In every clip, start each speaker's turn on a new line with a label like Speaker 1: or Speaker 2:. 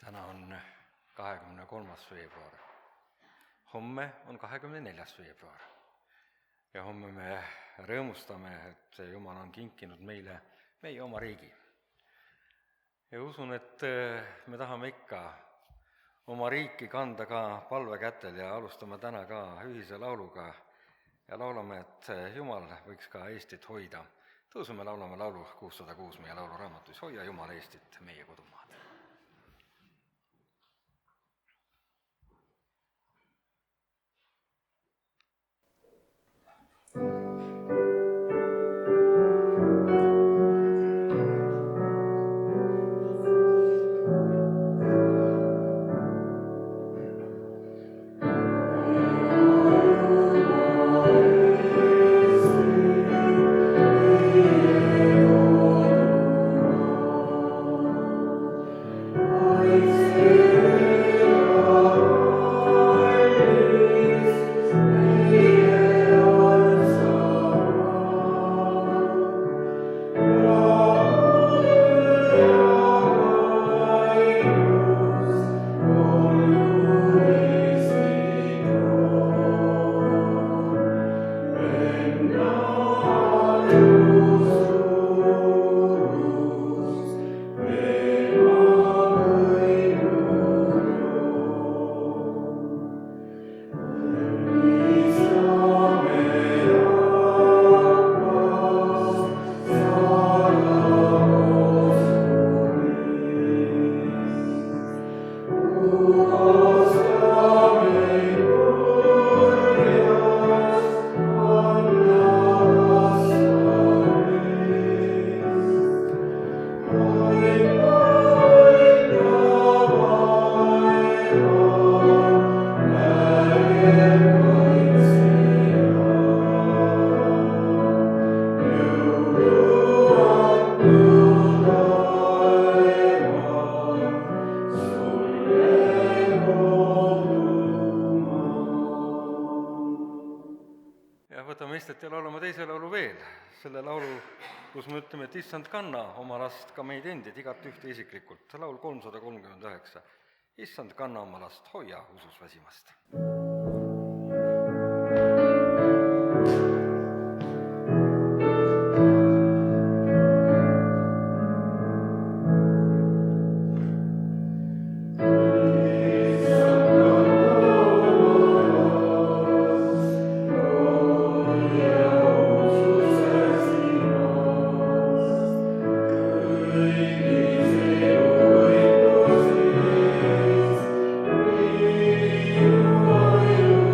Speaker 1: Täna on 23. veebruar. Homme on 24. veebruar. Ja homme me rõõmustame, et Jumal on kinkinud meile meie oma riigi. Ja usun, et me tahame ikka oma riiki kanda ka palvekätel ja alustame täna ka ühise lauluga ja laulame, et Jumal võiks ka Eestit hoida. Tõusume laulame laulu 606 meie lauluraamatus, Hoia Jumal Eestit, meie kodumaad. Ja laulame teise laulu veel, selle laulu, kus me ütleme, et issand, kanna oma last, ka meid endid, igat ühte isiklikult. Laul 339. Issand, kanna oma last, hoia usus väsimast.
Speaker 2: You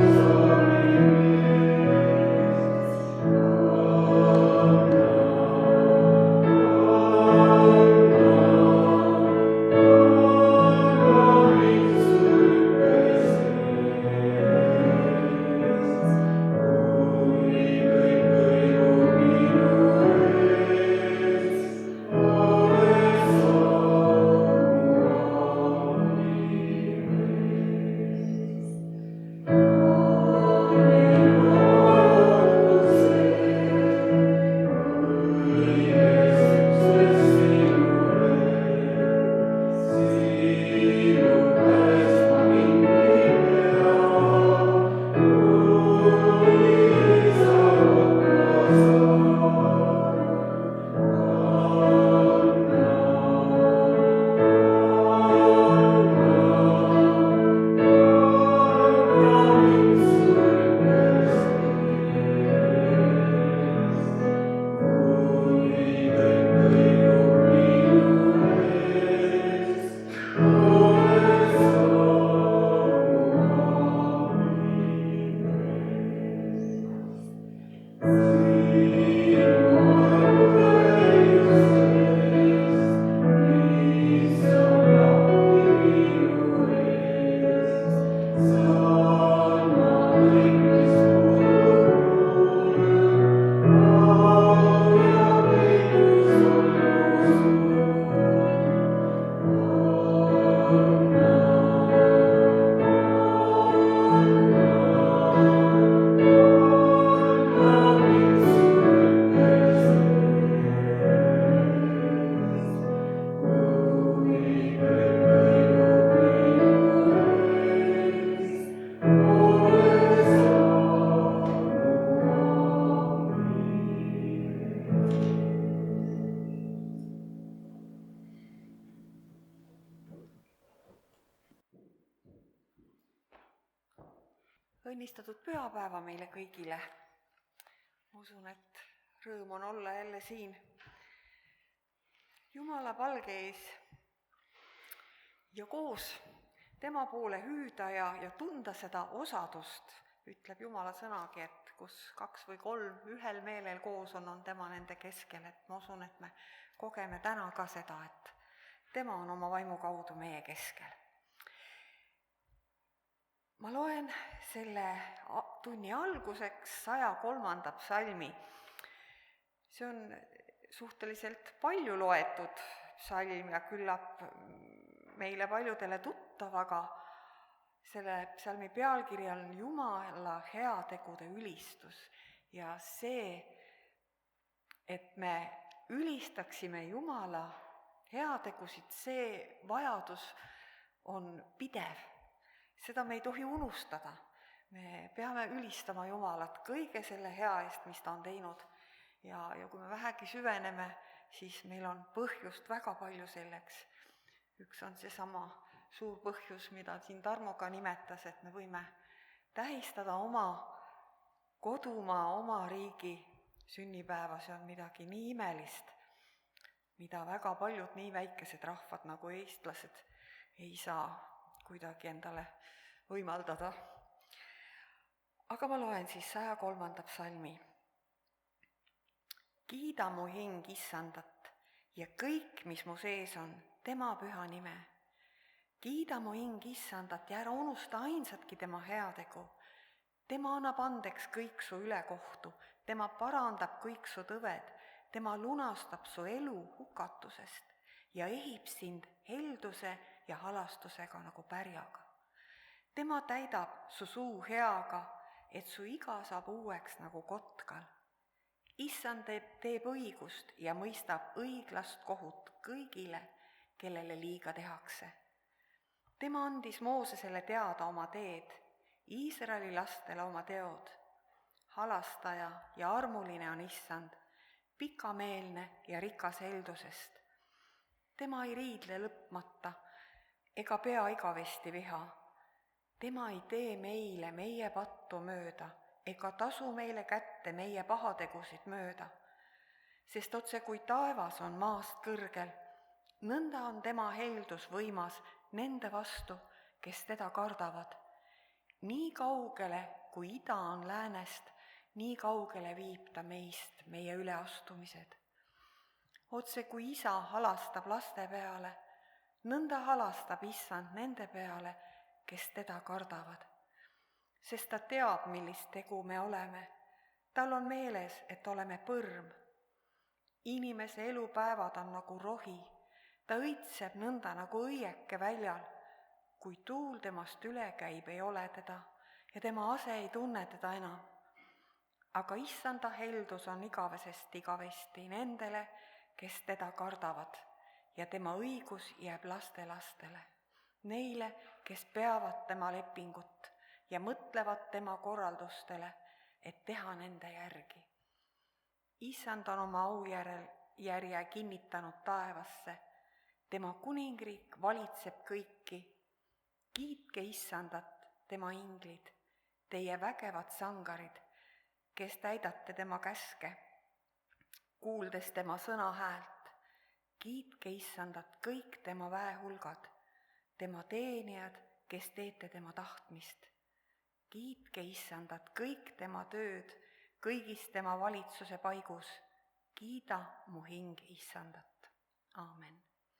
Speaker 2: õnnistatud pühapäeva meile kõigile. Ma usun, et rõõm on olla jälle siin Jumala palge ees ja koos tema poole hüüda ja tunda seda osadust, ütleb Jumala sõnagi, et kus 2 või 3 ühel meelel koos on tema nende keskel, et ma usun, et me kogeme täna ka seda, et tema on oma vaimu kaudu meie keskel. Ma loen selle tunni alguseks 103. psalmi. See on suhteliselt palju loetud psalm ja küllap meile paljudele tuttav, aga selle psalmi pealkiri on Jumala heategude ülistus. Ja see, et me ülistaksime Jumala heategusid, see vajadus on pidev. Seda me ei tohi unustada. Me peame ülistama Jumalat kõige selle hea eest, mis ta on teinud. Ja kui me vähegi süveneme, siis meil on põhjust väga palju selleks. Üks on seesama suur põhjus, mida siin Tarmo ka nimetas, et me võime tähistada oma kodumaa, oma riigi sünnipäeva. See on midagi nii imelist, mida väga paljud nii väikesed rahvad nagu eestlased ei saa kuidagi endale võimaldada. Aga ma loen siis 103. psalmi. Kiida mu hing Issandat ja kõik, mis mu sees on, tema püha nime. Kiida mu hing Issandat ja ära unusta ainsatki tema heategu. Tema annab andeks kõik su ülekohtu, tema parandab kõik su tõved, tema lunastab su elu hukatusest ja ehib sind helduse ja halastusega nagu pärjaga. Tema täidab su suu heaga, et su iga saab uueks nagu kotkal. Issand teeb õigust ja mõistab õiglast kohut kõigile, kellele liiga tehakse. Tema andis Moosesele teada oma teed, Iisraeli lastele oma teod. Halastaja ja armuline on Issand, pikameelne ja rikas heldusest. Tema ei riidle lõpmata ega pea igavesti viha. Tema ei tee meile meie pattu mööda ega tasu meile kätte meie pahategusid mööda. Sest otse kui taevas on maast kõrgel, nõnda on tema heldus võimas nende vastu, kes teda kardavad. Nii kaugele, kui ida on läänest, nii kaugele viib ta meist meie üleastumised. Otse kui isa halastab laste peale, nõnda halastab Issand nende peale, kes teda kardavad. Sest ta teab, millist tegu me oleme. Tal on meeles, et oleme põrm. Inimese elupäevad on nagu rohi. Ta õitseb nõnda nagu õieke väljal. Kui tuul temast üle käib, ei ole teda ja tema ase ei tunne teda enam. Aga Issanda heldus on igavesest igavesti nendele, kes teda kardavad ja tema õigus jääb lastelastele. Neile, kes peavad tema lepingut ja mõtlevad tema korraldustele, et teha nende järgi. Issand on oma aujärje kinnitanud taevasse. Tema kuningriik valitseb kõiki. Kiitke Issandat, tema inglid, teie vägevad sangarid, kes täidate tema käske, kuuldes tema sõna häält. Kiitke Issandat kõik tema väehulgad, tema teenijad, kes teete tema tahtmist. Kiitke Issandat kõik tema tööd, kõigis tema valitsuse paigus. Kiida mu hing Issandat. Aamen.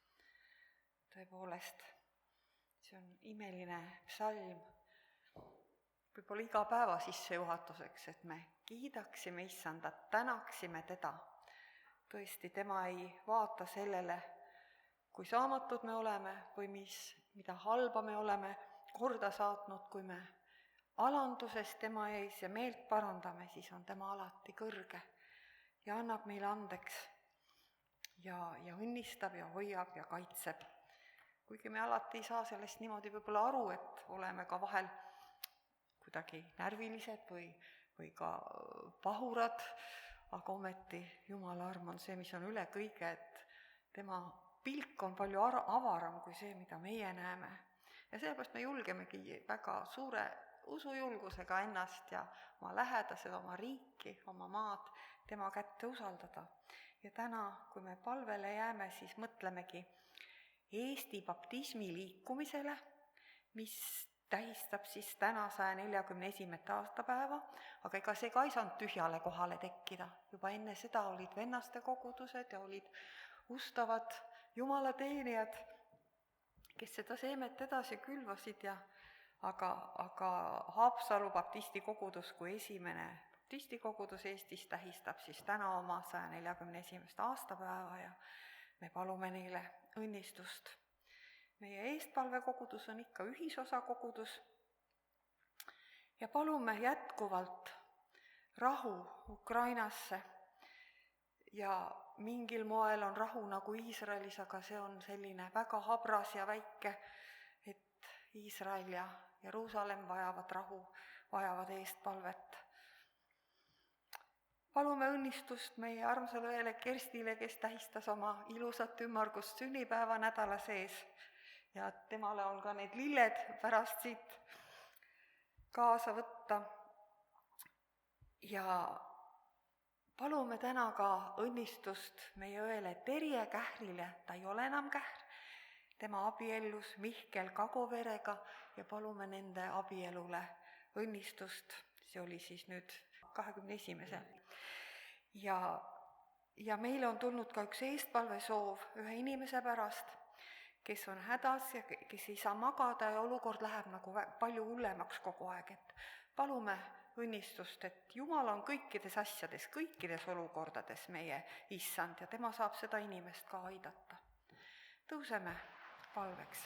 Speaker 2: Tõepoolest, see on imeline psalm. Võib-olla iga päeva sissejuhatuseks, et me kiidaksime Issandat, tänaksime teda. Tõesti, tema ei vaata sellele, kui saamatud me oleme või mida halba me oleme korda saatnud, kui me alanduses tema ees ja meelt parandame, siis on tema alati kõrge ja annab meile andeks ja õnnistab ja hoiab ja kaitseb. Kuigi me alati ei saa sellest niimoodi võib-olla aru, et oleme ka vahel kuidagi närvilised või ka pahurad, aga ometi Jumala arm on see, mis on üle kõige, et tema pilk on palju avaram kui see, mida meie näeme. Ja sellepärast me julgemegi väga suure usujulgusega ennast ja oma lähedased, oma riiki, oma maad tema kätte usaldada. Ja täna, kui me palvele jääme, siis mõtlemegi Eesti baptismi liikumisele, mis tähistab siis täna 141. aastapäeva, aga ega see ka ei saanud tühjale kohale tekkida. Juba enne seda olid vennaste kogudused ja olid ustavad jumalateenijad, kes seda seemet edasi külvasid aga Haapsalu baptisti kogudus kui esimene baptisti kogudus Eestis tähistab siis täna oma 141. aastapäeva ja me palume neile õnnistust. Meie eestpalvekogudus on ikka ühisosa kogudus ja palume jätkuvalt rahu Ukrainasse ja mingil moel on rahu nagu Iisraelis, aga see on selline väga habras ja väike, et Iisrael ja Jeruusalemm vajavad rahu, vajavad eestpalvet. Palume õnnistust meie armsale õele Kerstile, kes tähistas oma ilusat ümmargust sünnipäeva nädala sees ja temale on ka need lilled pärast siit kaasa võtta. Ja palume täna ka õnnistust meie õele Terje Kährile, ta ei ole enam Kähr, tema abiellus Mihkel Kagoverega ja palume nende abielule õnnistust, see oli siis nüüd 21. Ja meile on tulnud ka üks eestpalvesoov ühe inimese pärast, kes on hädas ja kes ei saa magada ja olukord läheb nagu palju hullemaks kogu aeg, et palume õnnistust, et Jumal on kõikides asjades, kõikides olukordades meie issand ja tema saab seda inimest ka aidata. Tõuseme palveks.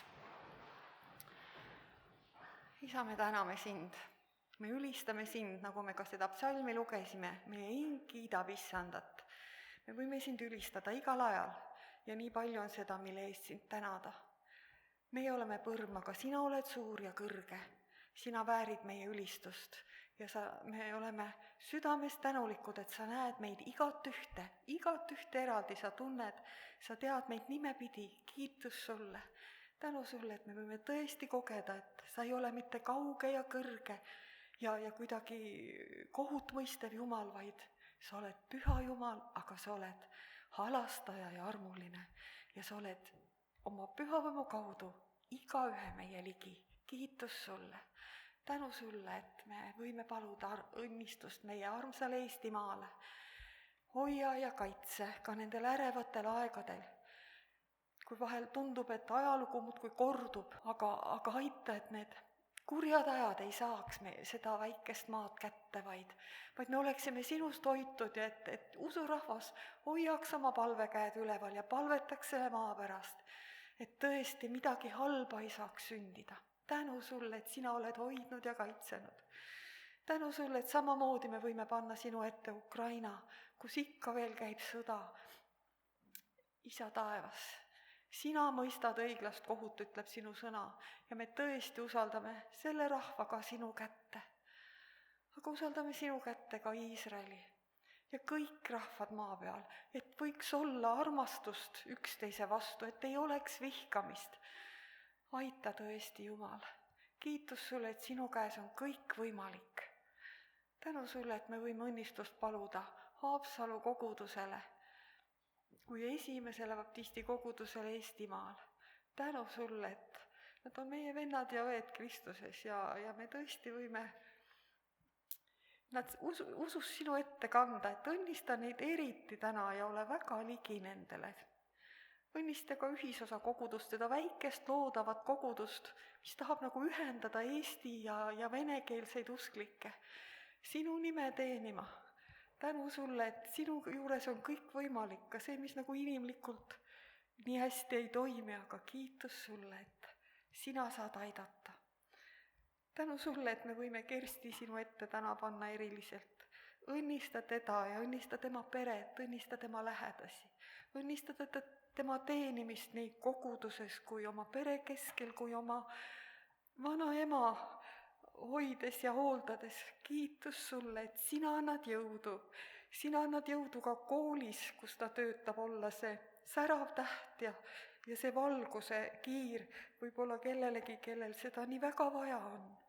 Speaker 2: Isa, me täname sind, me ülistame sind, nagu me ka seda psalmi lugesime, meie hing kiidab issandat. Me võime sind ülistada igal ajal ja nii palju on seda, mille eest sind tänada. Meie oleme põrm, aga sina oled suur ja kõrge, sina väärid meie ülistust ja me oleme südamest tänulikud, et sa näed meid igat ühte eraldi, sa tunned, sa tead meid nimepidi, kiitus sulle. Tänu sulle, et me võime tõesti kogeda, et sa ei ole mitte kauge ja kõrge ja kuidagi kohut mõistev Jumal, vaid sa oled püha Jumal, aga sa oled halastaja ja armuline ja sa oled oma pühavõimu kaudu igaühe meie ligi. Kiitus sulle. Tänu sulle, et me võime paluda õnnistust meie armsale Eestimaale. Hoia ja kaitse ka nendel ärevatel aegadel, kui vahel tundub, et ajalugu muudkui kordub, aga aita, et need kurjad ajad ei saaks me seda väikest maad kätte, vaid me oleksime sinust hoitud ja et usurahvas hoiaks oma palvekäed üleval ja palvetaks selle maa pärast, et tõesti midagi halba ei saaks sündida. Tänu sulle, et sina oled hoidnud ja kaitsenud. Tänu sulle, et samamoodi me võime panna sinu ette Ukraina, kus ikka veel käib sõda. Isa taevas, sina mõistad õiglast kohut, ütleb sinu sõna, ja me tõesti usaldame selle rahvaga sinu kätte. Aga usaldame sinu kätte ka Iisraeli ja kõik rahvad maa peal, et võiks olla armastust üksteise vastu, et ei oleks vihkamist. Aita tõesti, Jumal. Kiitus sulle, et sinu käes on kõik võimalik. Tänu sulle, et me võime õnnistust paluda Haapsalu kogudusele kui esimesele baptisti kogudusele Eestimaal. Tänu sulle, et nad on meie vennad ja õed Kristuses ja me tõesti võime nad usus sinu ette kanda, et õnnista neid eriti täna ja ole väga ligi nendele. Õnnista ka ühisosa kogudust, seda väikest loodavat kogudust, mis tahab nagu ühendada eesti ja venekeelseid usklikke, sinu nime teenima. Tänu sulle, et sinu juures on kõik võimalik, ka see, mis nagu inimlikult nii hästi ei toimi, aga kiitus sulle, et sina saad aidata. Tänu sulle, et me võime Kersti sinu ette täna panna eriliselt. Õnnista teda ja õnnista tema peret, õnnista tema lähedasi, õnnista tema teenimist nii koguduses kui oma pere keskel, kui oma vanaema hoides ja hooldades. Kiitus sulle, et sina annad jõudu ka koolis, kus ta töötab, olla see särav täht ja see valguse kiir võib-olla kellelegi, kellel seda nii väga vaja on.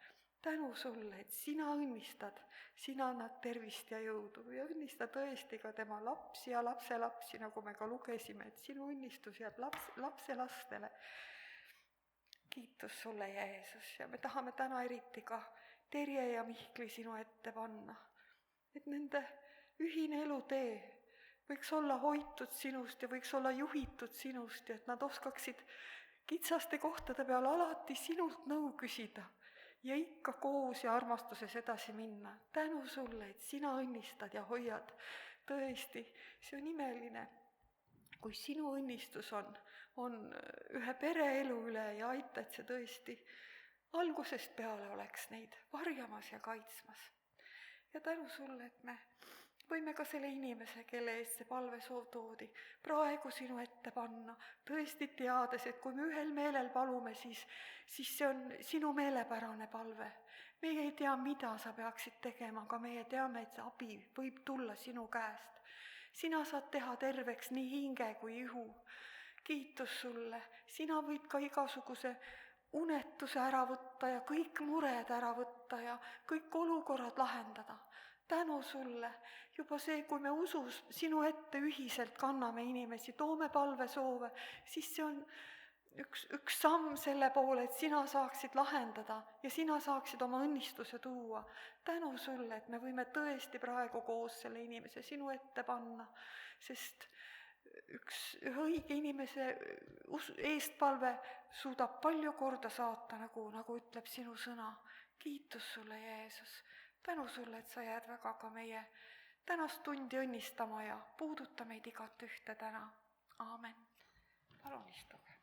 Speaker 2: tänu sulle, et sina õnnistad, sina annad tervist ja jõudu ja õnnista tõesti ka tema lapsi ja lapselapsi, nagu me ka lugesime, et sinu õnnistus jääb lapselastele. Kiitus sulle, Jeesus, ja me tahame täna eriti ka Terje ja Mihkli sinu ette panna, et nende ühine elutee võiks olla hoitud sinust ja võiks olla juhitud sinust ja et nad oskaksid kitsaste kohtade peal alati sinult nõu küsida ja ikka koos ja armastuses edasi minna. Tänu sulle, et sina õnnistad ja hoiad. Tõesti, see on imeline, kui sinu õnnistus on ühe pereelu üle ja aita, et see tõesti algusest peale oleks neid varjamas ja kaitsmas. Ja tänu sulle, et me võime ka selle inimese, kelle eest see palvesoov toodi, praegu sinu ette panna, tõesti teades, et kui me ühel meelel palume, siis see on sinu meelepärane palve. Meie ei tea, mida sa peaksid tegema, aga meie teame, et see abi võib tulla sinu käest. Sina saad teha terveks nii hinge kui ihu. Kiitus sulle, sina võid ka igasuguse unetuse ära võtta ja kõik mured ära võtta ja kõik olukorrad lahendada. Tänu sulle, juba see, kui me usus sinu ette ühiselt kanname inimesi, toome palvesoove, siis see on üks samm selle poole, et sina saaksid lahendada ja sina saaksid oma õnnistuse tuua. Tänu sulle, et me võime tõesti praegu koos selle inimese sinu ette panna, sest ühe õige inimese eestpalve suudab palju korda saata, nagu ütleb sinu sõna. Kiitus sulle, Jeesus. Tänu sulle, et sa jääd väga ka meie tänast tundi õnnistama ja puuduta meid igat ühte täna. Aamen. Palun istuge.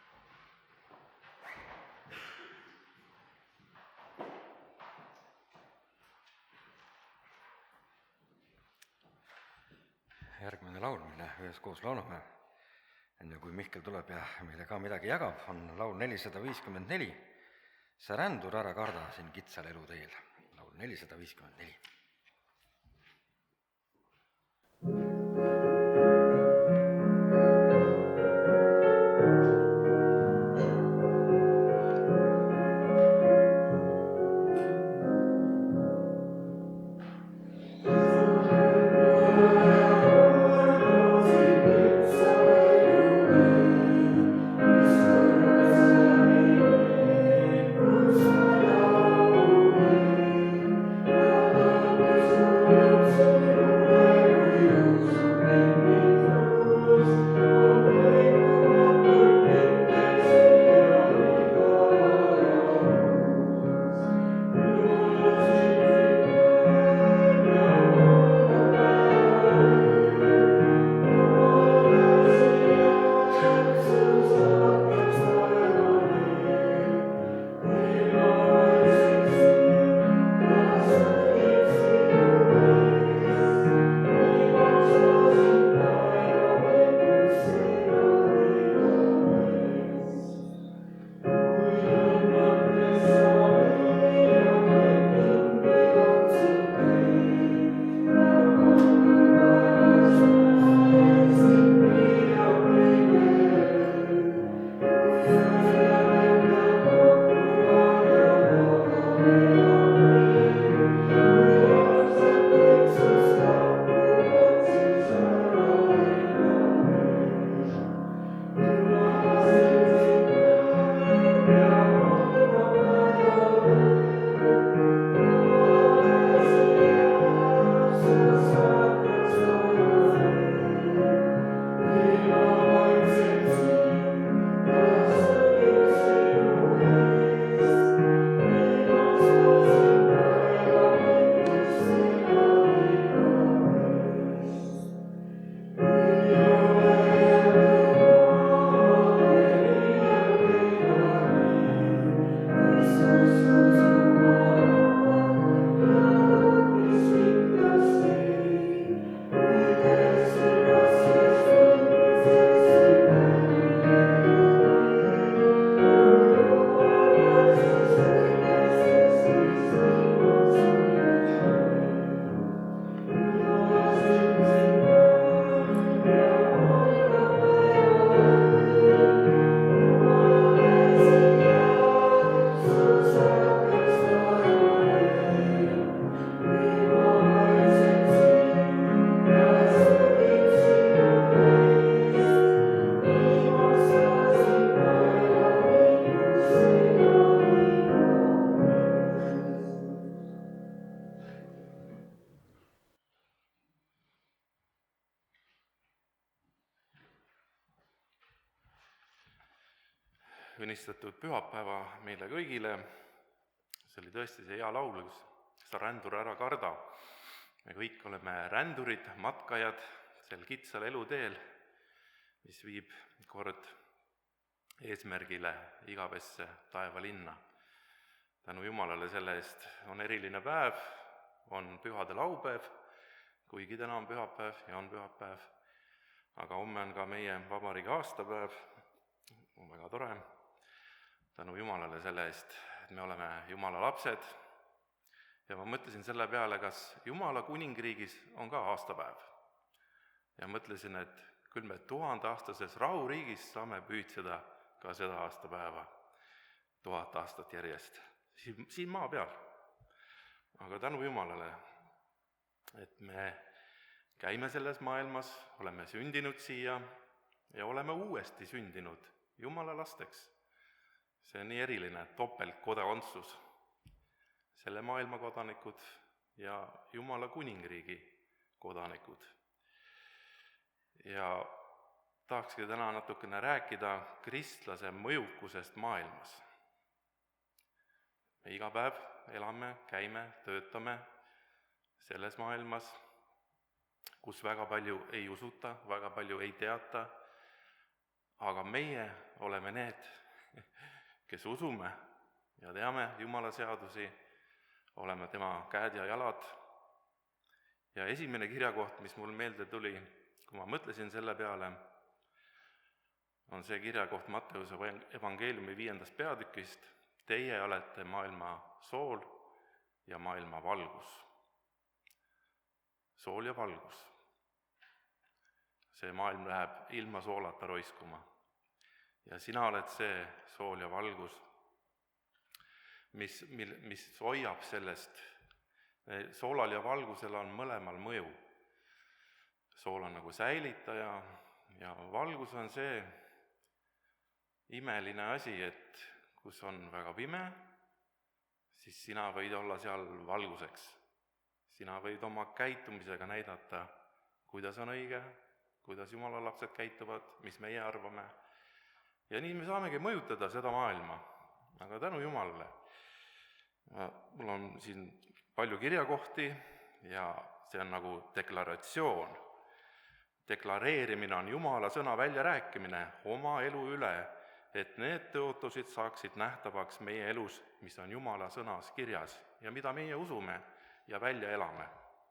Speaker 1: Järgmine laul, mille üheskoos laulame, enne kui Mihkel tuleb ja meile ka midagi jagab, on laul 454. Sa rändur ära karda siin kitsal eluteel. Laul 454.
Speaker 3: Amen. õnnistatud pühapäeva meile kõigile. See oli tõesti see hea laul, sa rändur ära karda. Me kõik oleme rändurid, matkajad sel kitsal eluteel, mis viib kord eesmärgile igavesse taevalinna. Tänu Jumalale selle eest on eriline päev, on pühade laupäev, kuigi täna on pühapäev ja on pühapäev, aga homme on ka meie vabariigi aastapäev, on väga tore. Tänu Jumalale selle eest, et me oleme Jumala lapsed. Ja ma mõtlesin selle peale, kas Jumala kuningriigis on ka aastapäev. Ja mõtlesin, et küll me 1000-aastases rahuriigis saame püütseda ka seda aastapäeva 1000 aastat järjest siin maa peal. Aga tänu Jumalale, et me käime selles maailmas, oleme sündinud siia ja oleme uuesti sündinud Jumala lasteks. See on nii eriline topeltkodakondsus, selle maailma kodanikud ja Jumala kuningriigi kodanikud. Ja tahakski täna natukene rääkida kristlase mõjukusest maailmas. Me iga päev elame, käime, töötame selles maailmas, kus väga palju ei usuta, väga palju ei teata, aga meie oleme need, kes usume ja teame Jumala seadusi, oleme tema käed ja jalad. Ja esimene kirjakoht, mis mul meelde tuli, kui ma mõtlesin selle peale, on see kirjakoht Matteuse evangeeliumi 5. peatükist. Teie olete maailma sool ja maailma valgus. Sool ja valgus. See maailm läheb ilma soolata roiskuma. Ja sina oled see sool ja valgus, mis hoiab sellest. Soolal ja valgusel on mõlemal mõju. Sool on nagu säilitaja ja valgus on see imeline asi, et kus on väga pime, siis sina võid olla seal valguseks. Sina võid oma käitumisega näidata, kuidas on õige, kuidas Jumala lapsed käituvad, mis meie arvame. Ja nii me saamegi mõjutada seda maailma, aga tänu Jumalale. Mul on siin palju kirjakohti ja see on nagu deklaratsioon. Deklareerimine on Jumala sõna väljarääkimine oma elu üle, et need tõotused saaksid nähtavaks meie elus, mis on Jumala sõnas kirjas ja mida meie usume ja välja elame.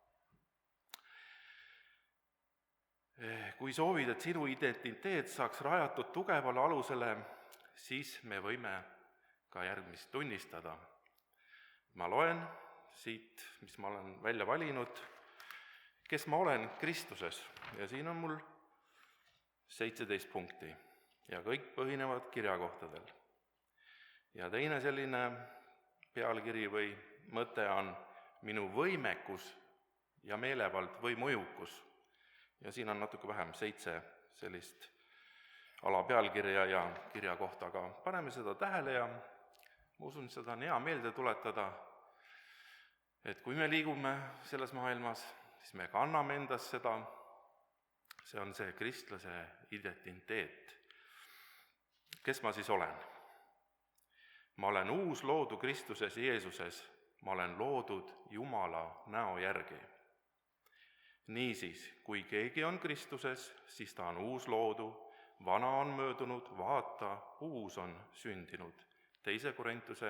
Speaker 3: Kui soovid, et sinu identiteet saaks rajatud tugevale alusele, siis me võime ka järgmist tunnistada. Ma loen siit, mis ma olen välja valinud, kes ma olen Kristuses, ja siin on mul 17 punkti ja kõik põhinevad kirjakohtadel. Ja teine selline pealkiri või mõte on minu võimekus ja meelevald või mõjukus. Ja siin on natuke vähem 7 sellist alapealkirja ja kirjakohta, aga paneme seda tähele ja ma usun, seda on hea meelde tuletada, et kui me liigume selles maailmas, siis me kanname endas seda, see on see kristlase identiteet. Kes ma siis olen? Ma olen uus loodu Kristuses Jeesuses, ma olen loodud Jumala näo järgi. Niisiis, kui keegi on Kristuses, siis ta on uus loodu, vana on möödunud, vaata, uus on sündinud. 2. Korintuse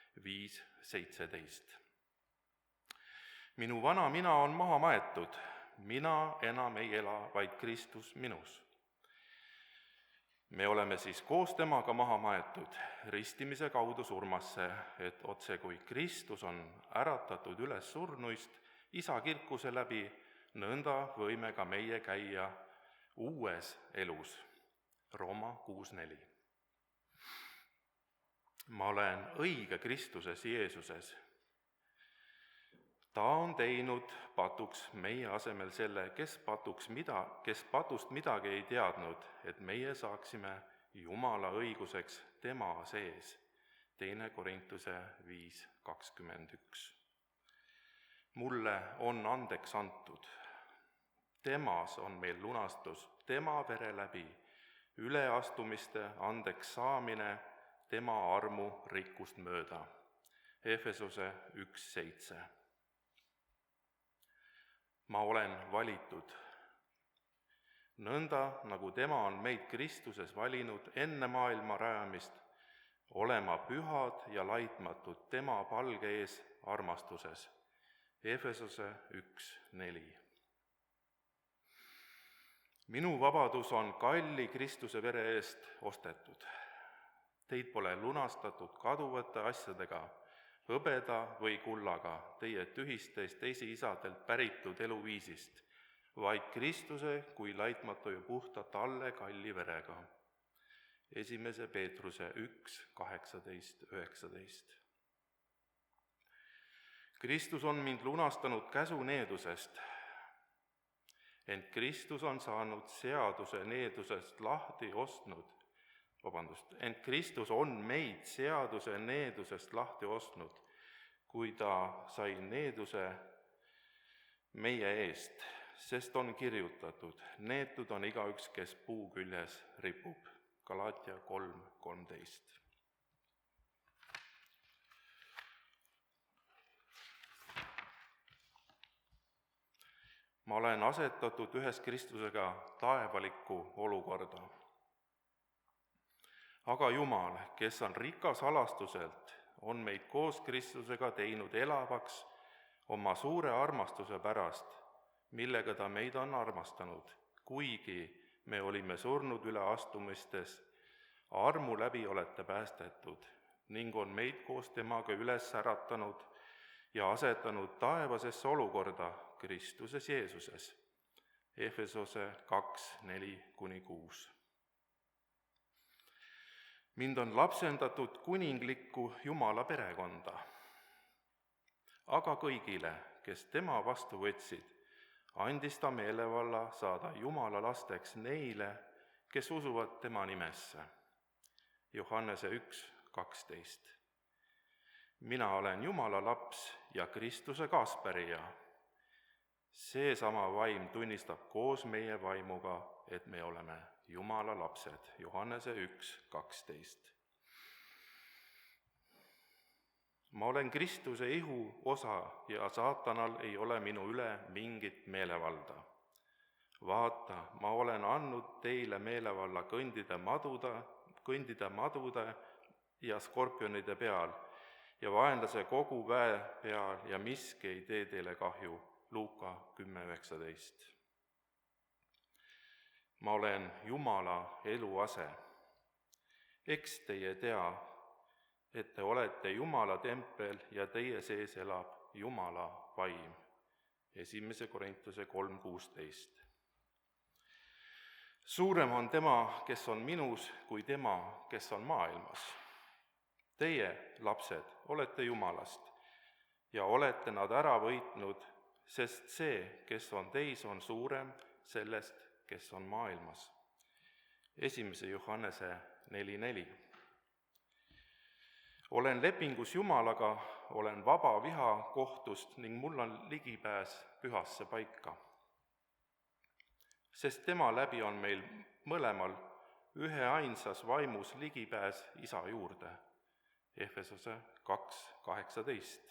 Speaker 3: 5:17. Minu vana mina on maha maetud, mina enam ei ela, vaid Kristus minus. Me oleme siis koos temaga maha maetud ristimise kaudu surmasse, et otse kui Kristus on äratatud üles surnuist Isa kirkuse läbi, nõnda võime ka meie käia uues elus. Rooma 6:4. Ma olen õige Kristuses Jeesuses. Ta on teinud patuks meie asemel selle, kes patust midagi ei teadnud, et meie saaksime Jumala õiguseks tema sees. 2. Korintuse 5:21. Mulle on andeks antud. Temas on meil lunastus, tema vere läbi, üleastumiste andeks saamine, tema armu rikkust mööda. Efesose 1:7. Ma olen valitud, nõnda nagu tema on meid Kristuses valinud enne maailma rajamist, olema pühad ja laitmatud tema palge ees armastuses. Efesose 1:4. Minu vabadus on kalli Kristuse vere eest ostetud. Teid pole lunastatud kaduvate asjadega, hõbeda või kullaga, teie tühistest esiisadelt päritud eluviisist, vaid Kristuse kui laitmatu ja puhta talle kalli verega. 1. Peetruse 1:18-19. Kristus on mind lunastanud käsu needusest, ent Kristus on saanud seaduse needusest lahti ostnud, ent Kristus on meid seaduse needusest lahti ostnud, kui ta sai needuse meie eest, sest on kirjutatud, neetud on igaüks, kes puu küljes ripub. Galaatia 3:13. Ma olen asetatud ühes Kristusega taevalikku olukorda. Aga Jumal, kes on rikas alastuselt, on meid koos Kristusega teinud elavaks oma suure armastuse pärast, millega ta meid on armastanud, kuigi me olime surnud üleastumistes, armu läbi olete päästetud ning on meid koos temaga üles äratanud ja asetanud taevasesse olukorda Kristuses Jeesuses. Efesose 2:4-6. Mind on lapsendatud kuninglikku Jumala perekonda, aga kõigile, kes tema vastu võtsid, andis ta meelevalla saada Jumala lasteks neile, kes usuvad tema nimesse. Johannese 1:12. Mina olen Jumala laps ja Kristuse kaaspärija. Seesama vaim tunnistab koos meie vaimuga, et me oleme Jumala lapsed. Johannese 1:12. Ma olen Kristuse ihu osa ja saatanal ei ole minu üle mingit meelevalda. Vaata, ma olen andnud teile meelevalla kõndida madude ja skorpionide peal ja vaenlase kogu väe peal ja miski ei tee teile kahju. Luuka 10:19. Ma olen Jumala eluase. Eks teie tea, et te olete Jumala tempel ja teie sees elab Jumala vaim. 1. Korintuse 3:16. Suurem on tema, kes on minus, kui tema, kes on maailmas. Teie, lapsed, olete Jumalast ja olete nad ära võitnud, sest see, kes on teis, on suurem sellest, kes on maailmas. 1. Johannese 4:4. Olen lepingus Jumalaga, olen vaba viha kohtust ning mul on ligipääs pühasse paika. Sest tema läbi on meil mõlemal üheainsas vaimus ligipääs Isa juurde. Efesose 2:18.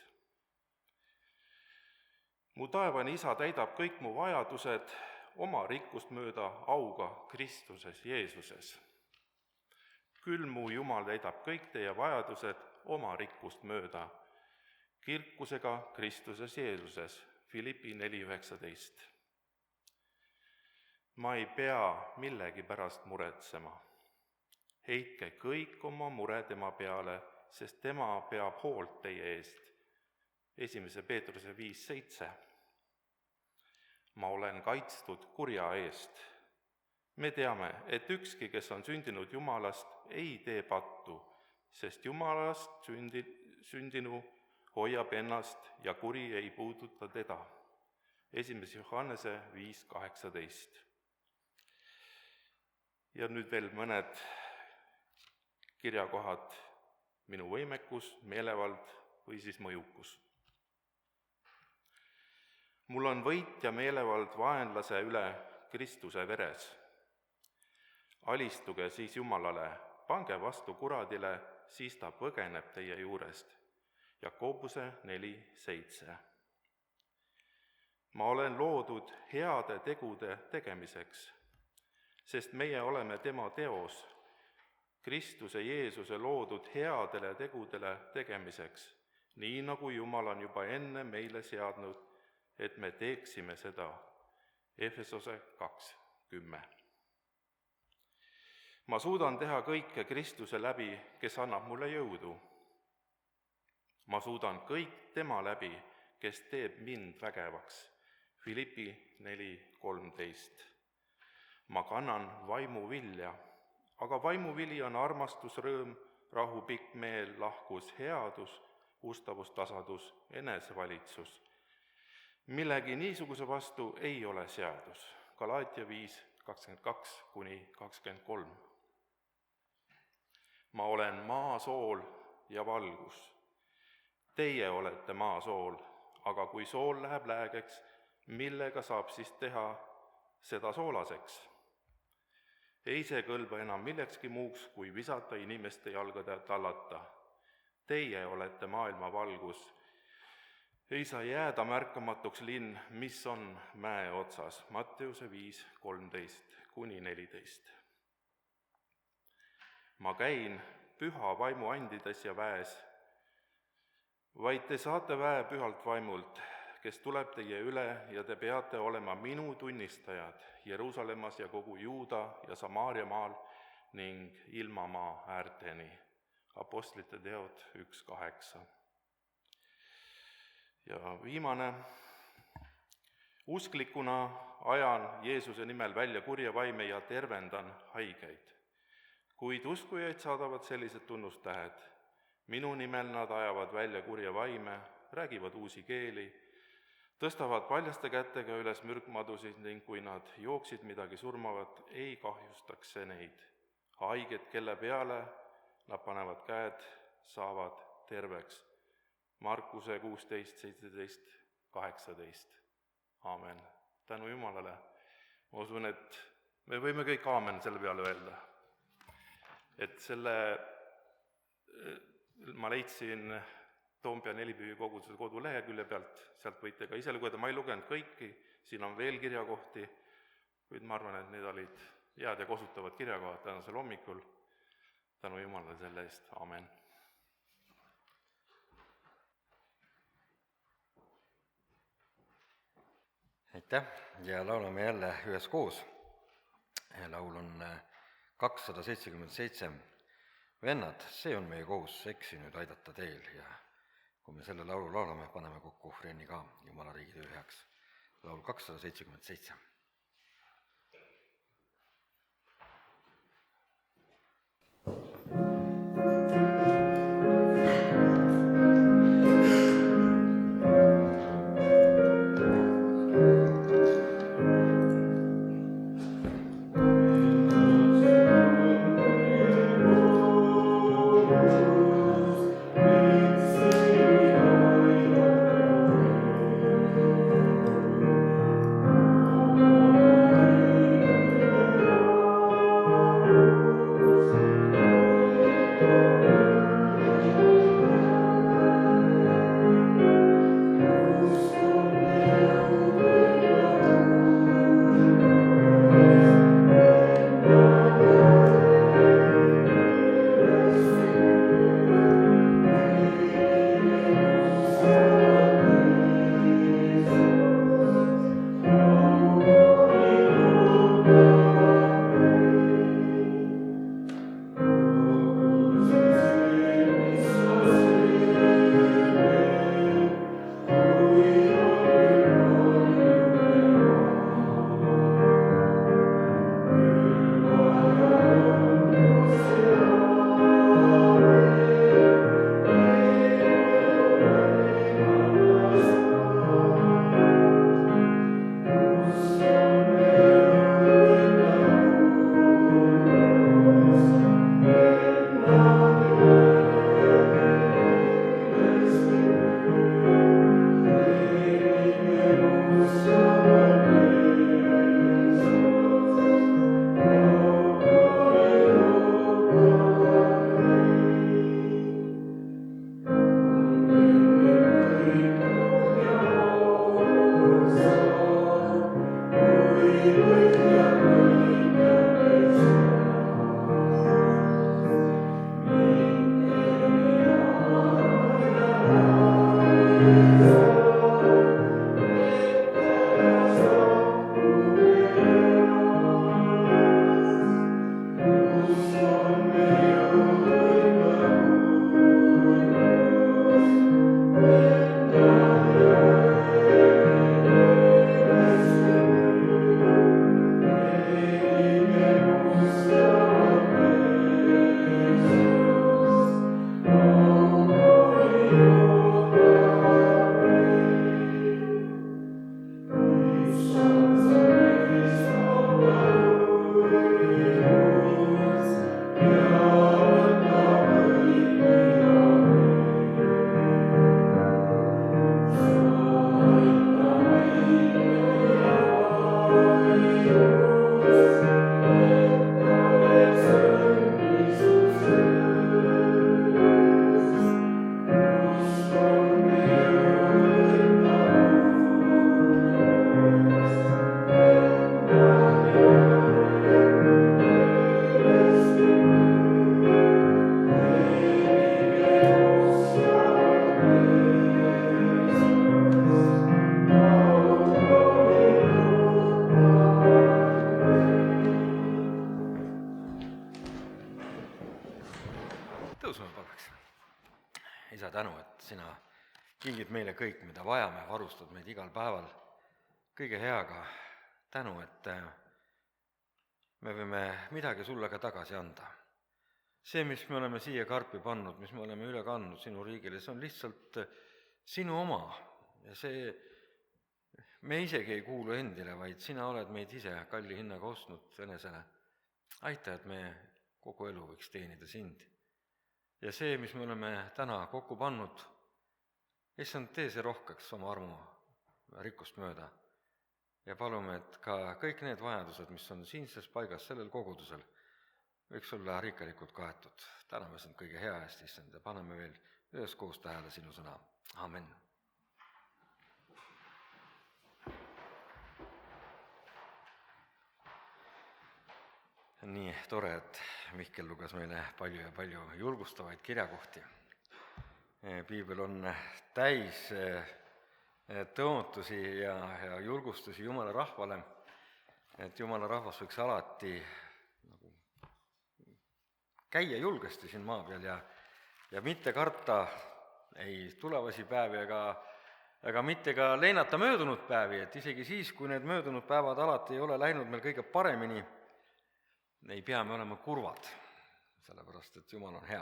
Speaker 3: Mu taevane Isa täidab kõik mu vajadused oma rikkust mööda auga Kristuses Jeesuses. Küll mu Jumal täidab kõik teie vajadused oma rikkust mööda kirkusega Kristuses Jeesuses. Philippi 4:19. Ma ei pea millegi pärast muretsema. Heitke kõik oma mure tema peale, sest tema peab hoolt teie eest. 1. Peetruse 5:7. Ma olen kaitstud kurja eest. Me teame, et ükski, kes on sündinud Jumalast, ei tee pattu, sest Jumalast sündinu hoiab ennast ja kuri ei puuduta teda. 1. Johannese 5:18. Ja nüüd veel mõned kirjakohad: minu võimekus, meelevald või siis mõjukus. Mul on võit ja meelevald vaenlase üle Kristuse veres. Alistuge siis Jumalale, pange vastu kuradile siis ta põgeneb teie juurest. Jakobuse 4:7. Ma olen loodud heade tegude tegemiseks, sest meie oleme tema teos, Kristuse Jeesuse loodud headele tegudele tegemiseks, nii nagu Jumal on juba enne meile seadnud, et me teeksime seda. Efesose 2:10. Ma suudan teha kõike Kristuse läbi, kes annab mulle jõudu. Ma suudan kõik tema läbi, kes teeb mind vägevaks. Filippi 4:13. Ma kannan vaimu vilja, aga vaimuvili on armastus, rõõm, rahu, pikk meel, lahkus, headus, ustavus, tasadus, enesevalitsus. Millegi niisuguse vastu ei ole seadus. Galaatia 5:22-23. Ma olen maasool ja valgus. Teie olete maasool, aga kui sool läheb läägeks, millega saab siis teha seda soolaseks? Ei see kõlba enam millekski muuks, kui visata inimeste jalgade tallata. Teie olete maailma valgus. Ei saa jääda märkamatuks linn, mis on mäe otsas. Matteuse 5:13-14. Ma käin püha vaimu andides ja väes, vaid te saate väe pühalt vaimult, kes tuleb teie üle ja te peate olema minu tunnistajad Jeruusalemmas ja kogu Juuda ja Samaaria maal ning ilmamaa äärteni. Apostlite teod 1:8. Ja viimane. Usklikuna ajan Jeesuse nimel välja kurja vaime ja tervendan haigeid. Kuid uskujaid saadavad sellised tunnustähed. Minu nimel nad ajavad välja kurja vaime, räägivad uusi keeli, tõstavad paljaste kätega üles mürkmadusid ning kui nad jooksid midagi surmavat, ei kahjustaks see neid. Haiged, kelle peale nad panevad käed, saavad terveks. Markuse 16:17-18. Aamen. Tänu Jumalale. Ma usun, et me võime kõik aamen selle peale öelda. Et selle ma leidsin Toompea nelipühi koguduse kodulehekülje pealt, sealt võite ka ise lugeda, ma ei lugenud kõiki, siin on veel kirjakohti, kuid ma arvan, et need olid head ja kosutavad kirjakohad tänasel hommikul. Tänu Jumalale selle eest, aamen.
Speaker 1: Aitäh ja laulame jälle üheskoos. Laul on 277. Vennad, see on meie kohus eksinud aidata teel ja kui me selle laulu laulame, paneme kokku ohvrienni ka Jumala riigi töö heaks. Laul 277.
Speaker 4: Amen.
Speaker 1: Isa, tänu, et sina kingid meile kõik, mida vajame, varustad meid igal päeval kõige heaga. Tänu, et me võime midagi sulle ka tagasi anda. See, mis me oleme siia karpi pannud, mis me oleme üle kandnud sinu riigile, see on lihtsalt sinu oma ja see, me isegi ei kuulu endile, vaid sina oled meid ise kalli hinnaga ostnud enesele. Aita, et me kogu elu võiks teenida sind. Ja see, mis me oleme täna kokku pannud, issand, tee see rohkeks oma armu rikkust mööda. Ja palume, et ka kõik need vajadused, mis on siinses paigas, sellel kogudusel, võiks olla rikkalikult kaetud. Täname sind kõige hea eest, issand, ja paneme veel üheskoos tähele sinu sõna. Amen. Nii tore, et Mihkel luges meile palju ja palju julgustavaid kirjakohti. Piibel on täis tõotusi ja julgustusi Jumala rahvale, et Jumala rahvas võiks alati nagu käia julgesti siin maa peal ja mitte karta ei tulevasi päevi ega mitte ka leinata möödunud päevi, et isegi siis, kui need möödunud päevad alati ei ole läinud meil kõige paremini, ei pea me olema kurvad, sellepärast et Jumal on hea.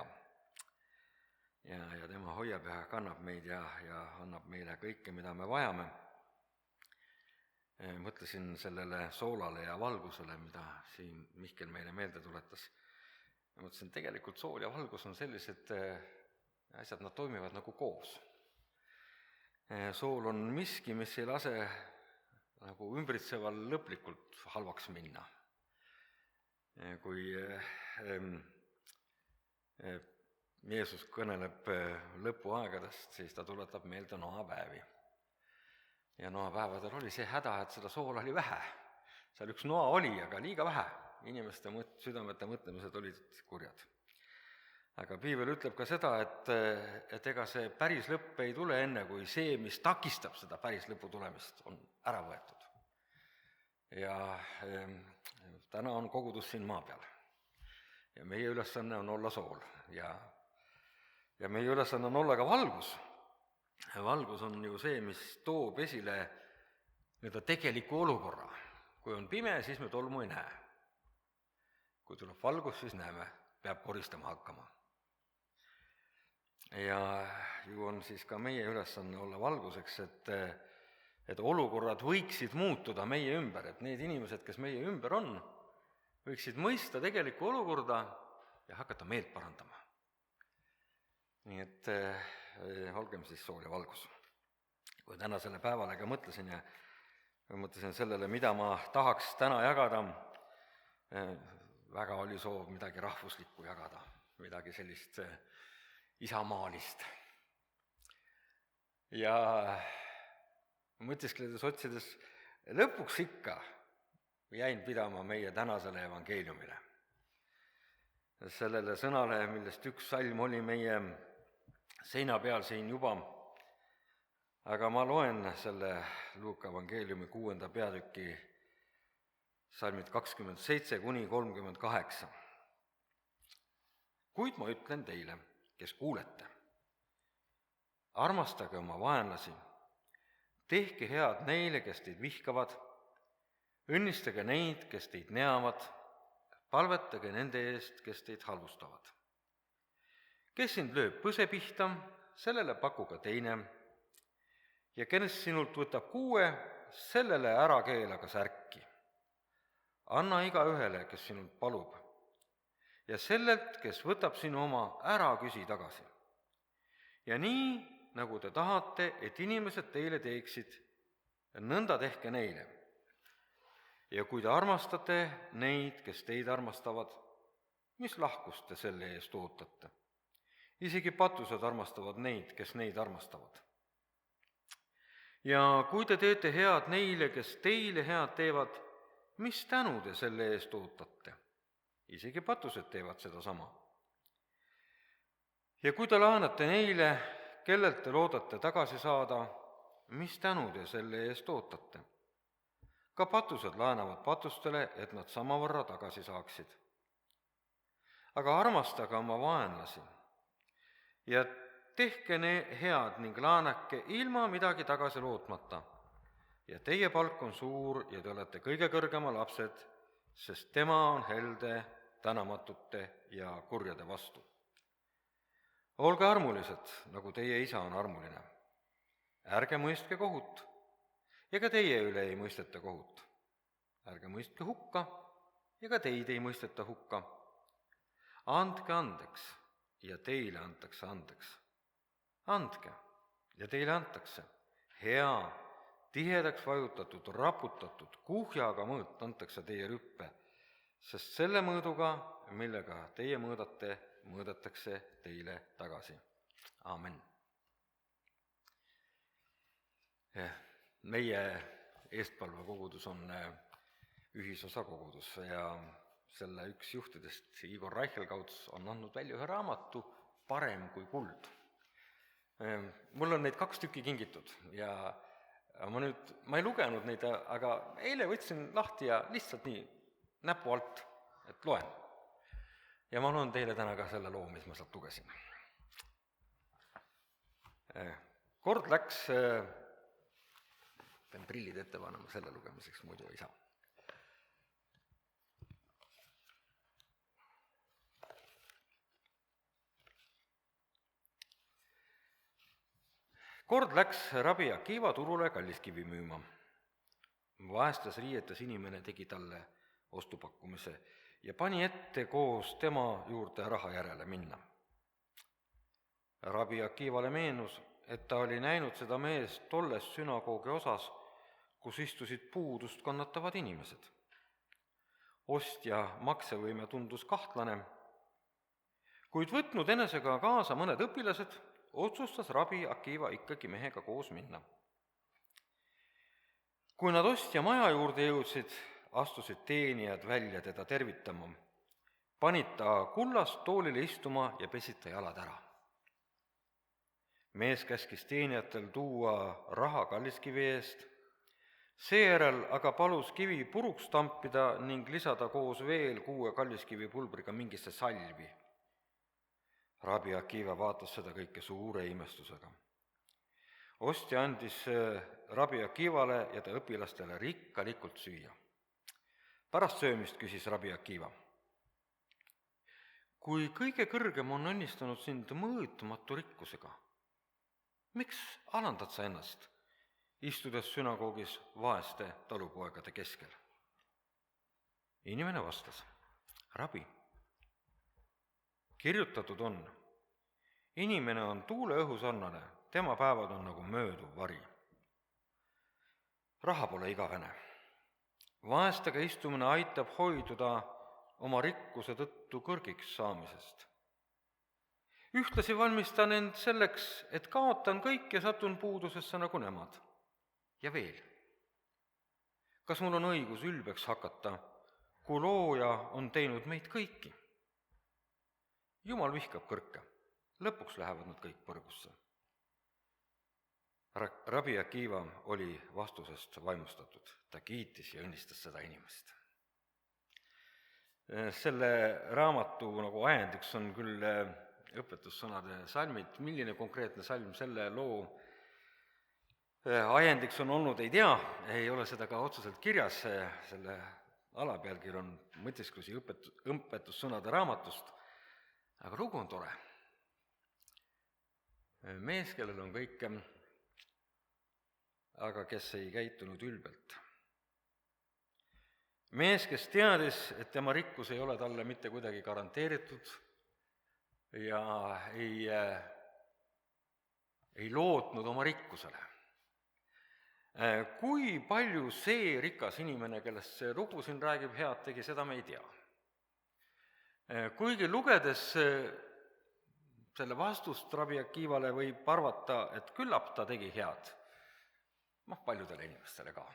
Speaker 1: Ja tema hoiab ja kannab meid ja annab meile kõike, mida me vajame. Mõtlesin sellele soolale ja valgusele, mida siin Mihkel meile meelde tuletas. Mõtlesin, tegelikult sool ja valgus on sellised asjad, nad toimivad nagu koos. Sool on miski, mis ei lase nagu ümbritseval lõplikult halvaks minna. Kui Jeesus kõneleb lõpuaegadest, siis ta tuletab meelde noapäevi. Ja noapäevadel oli see häda, et seda soola oli vähe. Seal üks noa oli, aga liiga vähe. Inimeste südamete mõtlemised olid kurjad. Aga piibel ütleb ka seda, et ega see päris lõpp ei tule enne, kui see, mis takistab seda päris lõpu tulemist, on ära võetud. Ja täna on kogudus siin maa peal. Ja meie ülesanne on olla sool ja meie ülesanne on olla ka valgus. Valgus on ju see, mis toob esile tegeliku olukorra. Kui on pime, siis me tolmu ei näe. Kui tuleb valgus, siis näeme, peab koristama hakkama. Ja ju on siis ka meie ülesanne olla valguseks, et olukorrad võiksid muutuda meie ümber, et need inimesed, kes meie ümber on, võiksid mõista tegelikku olukorda ja hakata meelt parandama. Nii et olgem siis sool ja valgus. Kui täna selle päevale ka mõtlesin sellele, mida ma tahaks täna jagada, väga oli soov midagi rahvuslikku jagada, midagi sellist isamaalist. Ja mõtiskledes otsides lõpuks ikka jäin pidama meie tänasele evangeeliumile. Sellele sõnale, millest üks salm oli meie seina peal siin juba, aga ma loen selle Luuka evangeeliumi 6. peatüki salmid 27–38. Kuid ma ütlen teile, kes kuulete, armastage oma vaenlasi, tehke head neile, kes teid vihkavad, õnnistage neid, kes teid neavad, palvetage nende eest, kes teid halvustavad. Kes sind lööb põse pihta, sellele pakuga teine, ja kes sinult võtab 6, sellele ära keela ka särki. Anna igaühele, kes sinult palub, ja sellelt, kes võtab sinu oma, ära küsi tagasi. Ja nii, nagu te tahate, et inimesed teile teeksid, nõnda tehke neile. Ja kui te armastate neid, kes teid armastavad, mis lahkust te selle eest ootate? Isegi patused armastavad neid, kes neid armastavad. Ja kui te teete head neile, kes teile head teevad, mis tänu te selle eest ootate? Isegi patused teevad seda sama. Ja kui te laenate neile, kellelt te loodate tagasi saada, mis tänu te selle eest ootate? Ka patused laenavad patustele, et nad samavõrra tagasi saaksid. Aga armastage oma vaenlasi ja tehke head ning laenake ilma midagi tagasi lootmata. Ja teie palk on suur ja te olete kõige kõrgema lapsed, sest tema on helde tänamatute ja kurjade vastu. Olge armulised, nagu teie isa on armuline. Ärge mõistke kohut ja ka teie üle ei mõisteta kohut. Ärge mõistke hukka ja ka teid ei mõisteta hukka. Andke andeks ja teile antakse andeks. Andke ja teile antakse. Hea, tihedaks vajutatud, raputatud, kuhjaga mõõt antakse teie rüppe, sest selle mõõduga, millega teie mõõdate, mõõdetakse teile tagasi. Aamen. Meie Eestpalve-kogudus on ühisosa kogudus ja selle üks juhtidest, Igor Reichelgauts, on andnud välja ühe raamatu Parem kui kuld. Mul on neid 2 tükki kingitud ja ma ei lugenud neid, aga eile võtsin lahti ja lihtsalt nii näpu alt, et loen. Ja ma loen teile täna ka selle loo, mis ma sealt lugesin. Kord läks, pean prillid ette panema selle lugemiseks, muidu ei saa. Kord läks rabi Akiva turule kalliskivi müüma. Vaestes riietes inimene tegi talle ostupakkumise ja pani ette koos tema juurde raha järele minna. Rabi Akivale meenus, et ta oli näinud seda meest tolles sünagoogi osas, kus istusid puudust kannatavad inimesed. Ostja maksevõime tundus kahtlane, kuid võtnud enesega kaasa mõned õpilased, otsustas rabi Akiva ikkagi mehega koos minna. Kui nad ostja maja juurde jõudsid, astusid teenijad välja teda tervitama, panid ta kullast toolile istuma ja pesid ta jalad ära. Mees käskis teenijatel tuua raha kalliskivi eest, seejärel aga palus kivi puruks tampida ning lisada koos veel 6 kalliskivi pulbriga mingisse salvi. Rabi Akiva vaatas seda kõike suure imestusega. Ostja andis rabi Akivale ja ta õpilastele rikkalikult süüa. Pärast söömist küsis rabi Akiva: kui kõige kõrgem on õnnistanud sind mõõtmatu rikkusega, miks alandad sa ennast, istudes sünagoogis vaeste talupoegade keskel? Inimene vastas: rabi, kirjutatud on, inimene on tuuleõhu sarnane, tema päevad on nagu mööduv vari. Raha pole igavene. Vaestega istumine aitab hoiduda oma rikkuse tõttu kõrgiks saamisest. Ühtlasi valmistan end selleks, et kaotan kõik ja satun puudusesse nagu nemad. Ja veel, kas mul on õigus ülbeks hakata, kui looja on teinud meid kõiki? Jumal vihkab kõrke, lõpuks lähevad nad kõik põrgusse. Rabi Akiva oli vastusest vaimustatud, ta kiitis ja õnnistas seda inimest. Selle raamatu nagu ajendiks on küll õpetussõnade salmid, milline konkreetne salm selle loo ajendiks on olnud, ei tea, ei ole seda ka otseselt kirjas, selle alapealkiri on mõtisklusi õpetussõnade raamatust, aga lugu on tore. Mees, kellel on kõike, aga kes ei käitunud ülbelt. Mees, kes teadis, et tema rikkus ei ole talle mitte kuidagi garanteeritud ja ei lootnud oma rikkusele. Kui palju see rikas inimene, kellest see lugu siin räägib, head tegi, seda me ei tea. Kuigi lugedes selle vastust rabi Akivale võib arvata, et küllap ta tegi head, paljudele inimestele ka.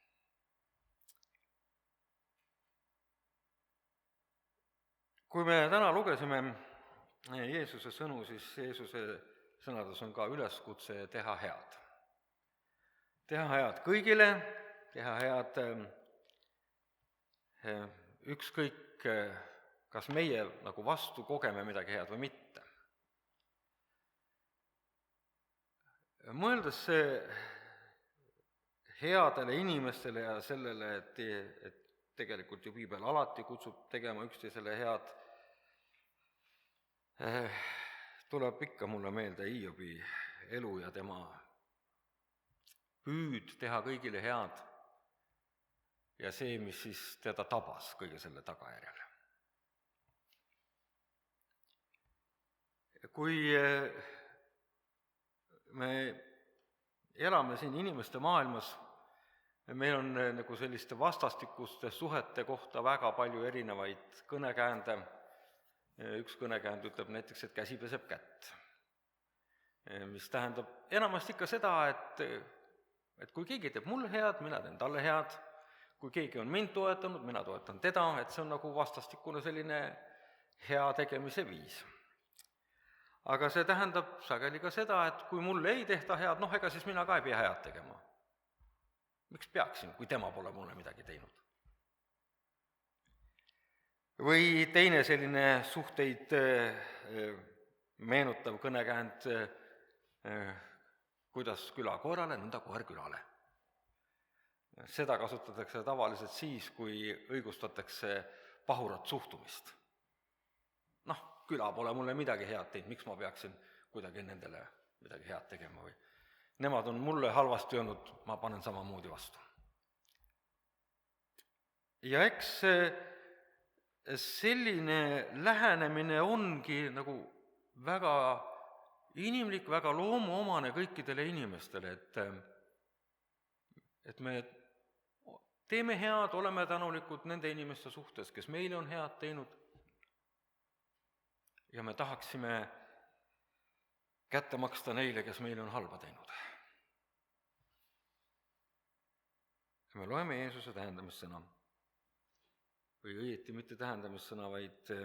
Speaker 1: Kui me täna lugesime Jeesuse sõnu, siis Jeesuse sõnades on ka üleskutse teha head. Teha head kõigile, teha head ükskõik, kas meie nagu vastu kogeme midagi head või mitte. mõeldes headele inimestele ja sellele, et tegelikult ju piibel alati kutsub tegema üksteisele head, tuleb ikka mulle meelde Hiobi elu ja tema püüd teha kõigile head ja see, mis siis teda tabas kõige selle tagajärjel. Kui me elame siin inimeste maailmas, meil on nagu selliste vastastikuste suhete kohta väga palju erinevaid kõnekäände. Üks kõnekäänd ütleb näiteks, et käsi peseb kätt, mis tähendab enamasti ikka seda, et kui keegi teeb mulle head, mina teen talle head, kui keegi on mind toetanud, mina toetan teda, et see on nagu vastastikune selline hea tegemise viis. Aga see tähendab sageli ka seda, et kui mulle ei tehta head, ega siis mina ka ei pea head tegema. Miks peaksin, kui tema pole mulle midagi teinud? Või teine selline suhteid meenutav kõnekäänd, kuidas küla koerale, nõnda koer külale. Seda kasutatakse tavaliselt siis, kui õigustatakse pahurat suhtumist. Küla pole mulle midagi head teinud, miks ma peaksin kuidagi nendele midagi head tegema või nemad on mulle halvasti öelnud, ma panen samamoodi vastu. Ja eks selline lähenemine ongi nagu väga inimlik, väga loomuomane kõikidele inimestele, et me teeme head, oleme tänulikud nende inimeste suhtes, kes meile on head teinud, ja me tahaksime kätte maksta neile, kes meile on halba teinud. Me loeme Jeesuse tähendamissõna, või õieti mitte tähendamissõna, vaid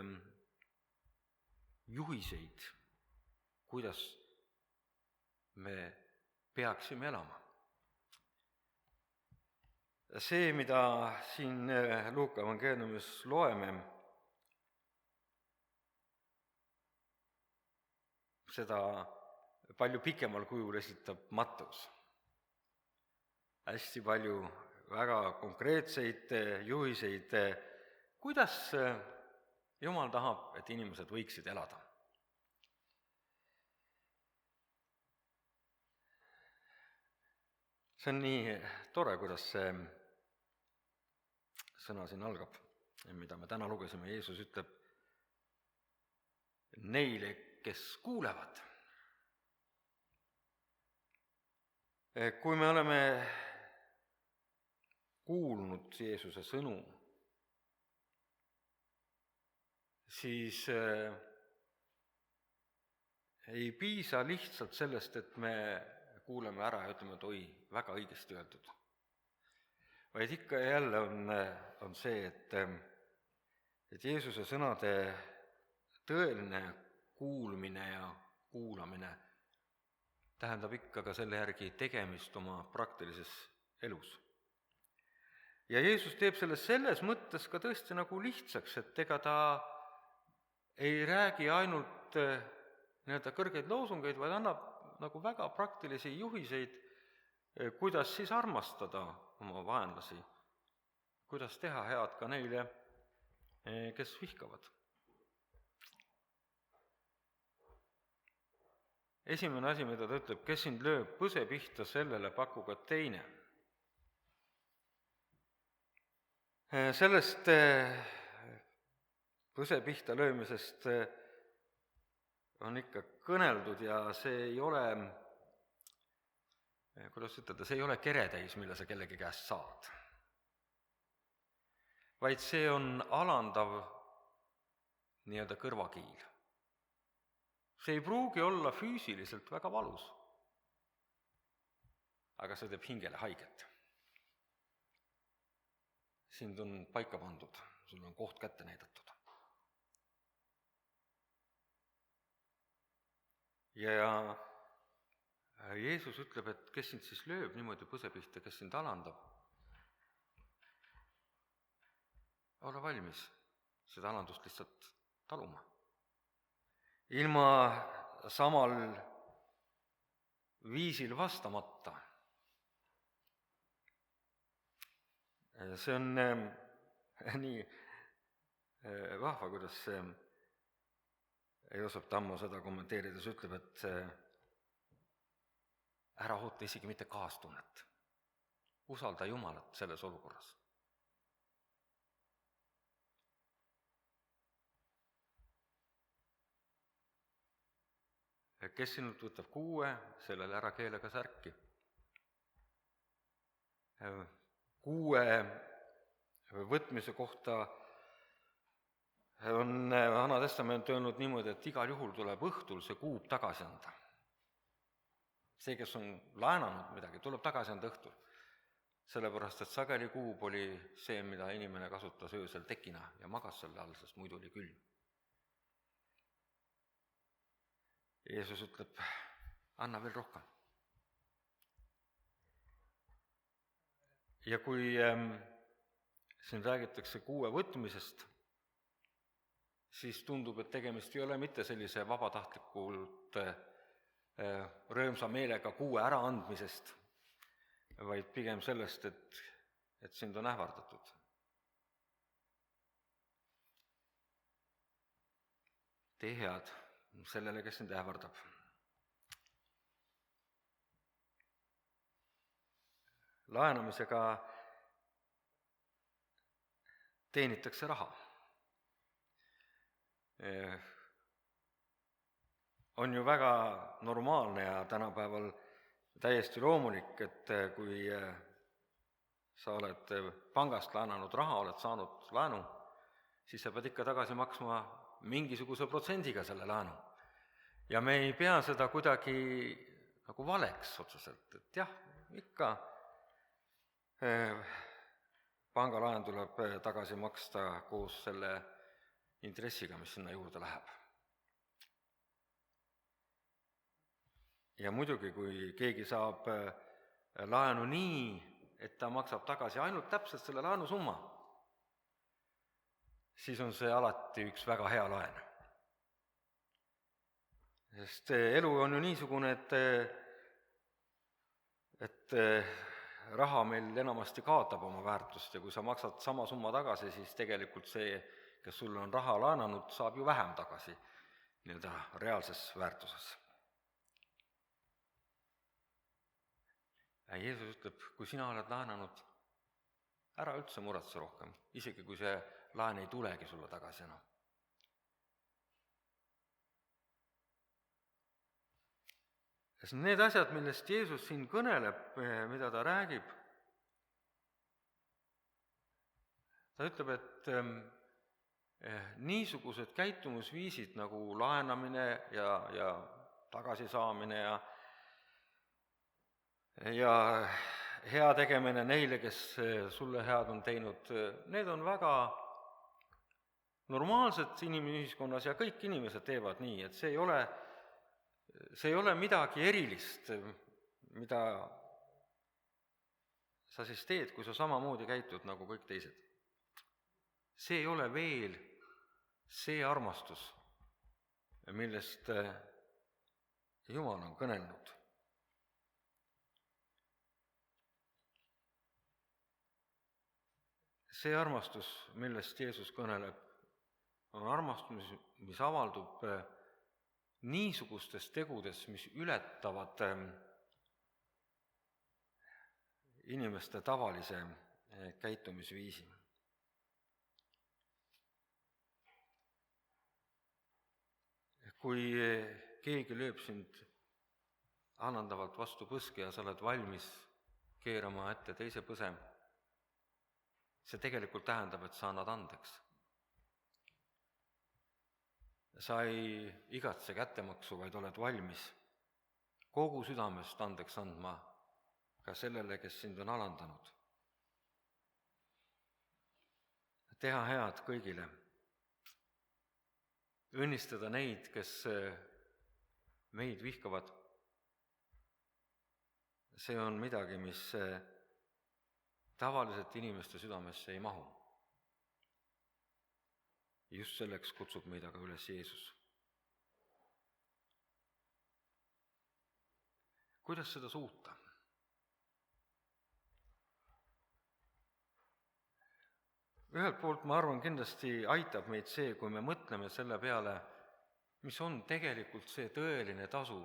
Speaker 1: juhiseid, kuidas me peaksime elama. See, mida siin Luuka evangeeliumis loeme, seda palju pikemal kujul esitab Matteus. Hästi palju väga konkreetseid juhiseid, kuidas Jumal tahab, et inimesed võiksid elada. See on nii tore, kuidas see sõna siin algab, mida me täna lugesime. Jeesus ütleb neile, kes kuulevad. Kui me oleme kuulnud Jeesuse sõnu, siis ei piisa lihtsalt sellest, et me kuuleme ära ja ütleme, et oi, väga õigesti öeldud. Vaid ikka ja jälle on see, et Jeesuse sõnade tõeline kuulmine ja kuulamine tähendab ikka ka selle järgi tegemist oma praktilises elus. Ja Jeesus teeb selles mõttes ka tõesti nagu lihtsaks, et ega ta ei räägi ainult nii-öelda kõrgeid loosungeid, vaid annab nagu väga praktilisi juhiseid, kuidas siis armastada oma vaenlasi, kuidas teha head ka neile, kes vihkavad. Esimene asi, mida ta ütleb, kes sind lööb põse pihta, sellele paku ka teine. Sellest põse pihta löömisest on ikka kõneldud ja see ei ole, kuidas ütelda, see ei ole keretäis, mille sa kellegi käest saad. Vaid see on alandav nii-öelda kõrvakiil. See ei pruugi olla füüsiliselt väga valus, aga see teeb hingele haiget. Sind on paika pandud, sul on koht kätte näidatud. Ja Jeesus ütleb, et kes sind siis lööb niimoodi põse pihta, kes sind alandab, ole valmis seda alandust lihtsalt taluma. Ilma samal viisil vastamata. See on nii vahva, kuidas Joosep Tammo seda kommenteerides ütleb, et ära oota isegi mitte kaastunnet. Usalda Jumalat selles olukorras. Kes sinult võtab 6, sellele ära keela ka särki. 6 võtmise kohta on Vana Testament öelnud niimoodi, et igal juhul tuleb õhtul see kuub tagasi anda. See, kes on laenanud midagi, tuleb tagasi anda õhtul. Sellepärast, et sageli kuub oli see, mida inimene kasutas öösel tekina ja magas selle all, sest muidu oli külm. Jeesus ütleb, anna veel rohkem. Ja kui siin räägitakse 6 võtmisest, siis tundub, et tegemist ei ole mitte sellise vabatahtlikult rõõmsa meelega 6 äraandmisest, vaid pigem sellest, et sind on ähvardatud. Tee head sellele, kes sind ähvardab. Laenamisega teenitakse raha. On ju väga normaalne ja tänapäeval täiesti loomulik, et kui sa oled pangast laenanud raha, oled saanud laenu, siis sa pead ikka tagasi maksma mingisuguse protsendiga selle laenu. Ja me ei pea seda kuidagi nagu valeks otseselt, et jah, ikka pangalaen tuleb tagasi maksta koos selle intressiga, mis sinna juurde läheb. Ja muidugi, kui keegi saab laenu nii, et ta maksab tagasi ainult täpselt selle laenusumma, siis on see alati üks väga hea laen. Sest elu on ju niisugune, et raha meil enamasti kaotab oma väärtust ja kui sa maksad sama summa tagasi, siis tegelikult see, kes sulle on raha laenanud, saab ju vähem tagasi nii-öelda reaalses väärtuses. Ja Jeesus ütleb, kui sina oled laenanud, ära üldse muretse rohkem, isegi kui see laen ei tulegi sulle tagasi enam. Need asjad, millest Jeesus siin kõneleb, mida ta räägib, ta ütleb, et niisugused käitumusviisid nagu laenamine ja tagasisaamine ja hea tegemine neile, kes sulle head on teinud, need on väga normaalsed inimühiskonnas ja kõik inimesed teevad nii, et see ei ole midagi erilist, mida sa siis teed, kui sa samamoodi käitud nagu kõik teised. See ei ole veel see armastus, millest Jumal on kõnelnud. See armastus, millest Jeesus kõneleb, on armastus, mis avaldub niisugustes tegudes, mis ületavad inimeste tavalise käitumisviisi. Kui keegi lööb sind annandavalt vastu põske ja sa oled valmis keerama ette teise põse, see tegelikult tähendab, et sa annad andeks. Sa ei igatse kättemaksu, vaid oled valmis kogu südamest andeks andma ka sellele, kes sind on alandanud. Teha head kõigile. Õnnistada neid, kes meid vihkavad. See on midagi, mis tavaliselt inimeste südamesse ei mahu. Just selleks kutsub meid aga üles Jeesus. kuidas seda suuta? Ühelt poolt ma arvan, kindlasti aitab meid see, kui me mõtleme selle peale, mis on tegelikult see tõeline tasu,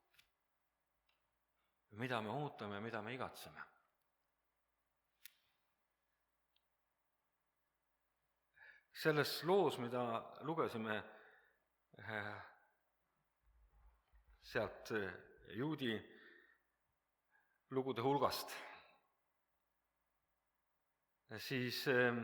Speaker 1: mida me ootame ja mida me igatseme. Selles loos, mida lugesime sealt juudi lugude hulgast, siis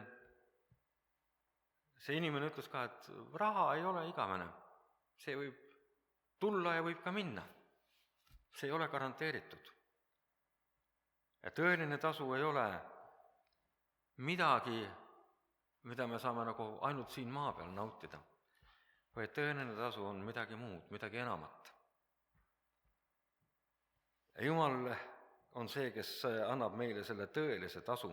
Speaker 1: see inimene ütles ka, et raha ei ole igavene. See võib tulla ja võib ka minna. See ei ole garanteeritud. Ja tõeline tasu ei ole midagi, mida me saame nagu ainult siin maa peal nautida, vaid tõeline tasu on midagi muud, midagi enamat. Ja Jumal on see, kes annab meile selle tõelise tasu.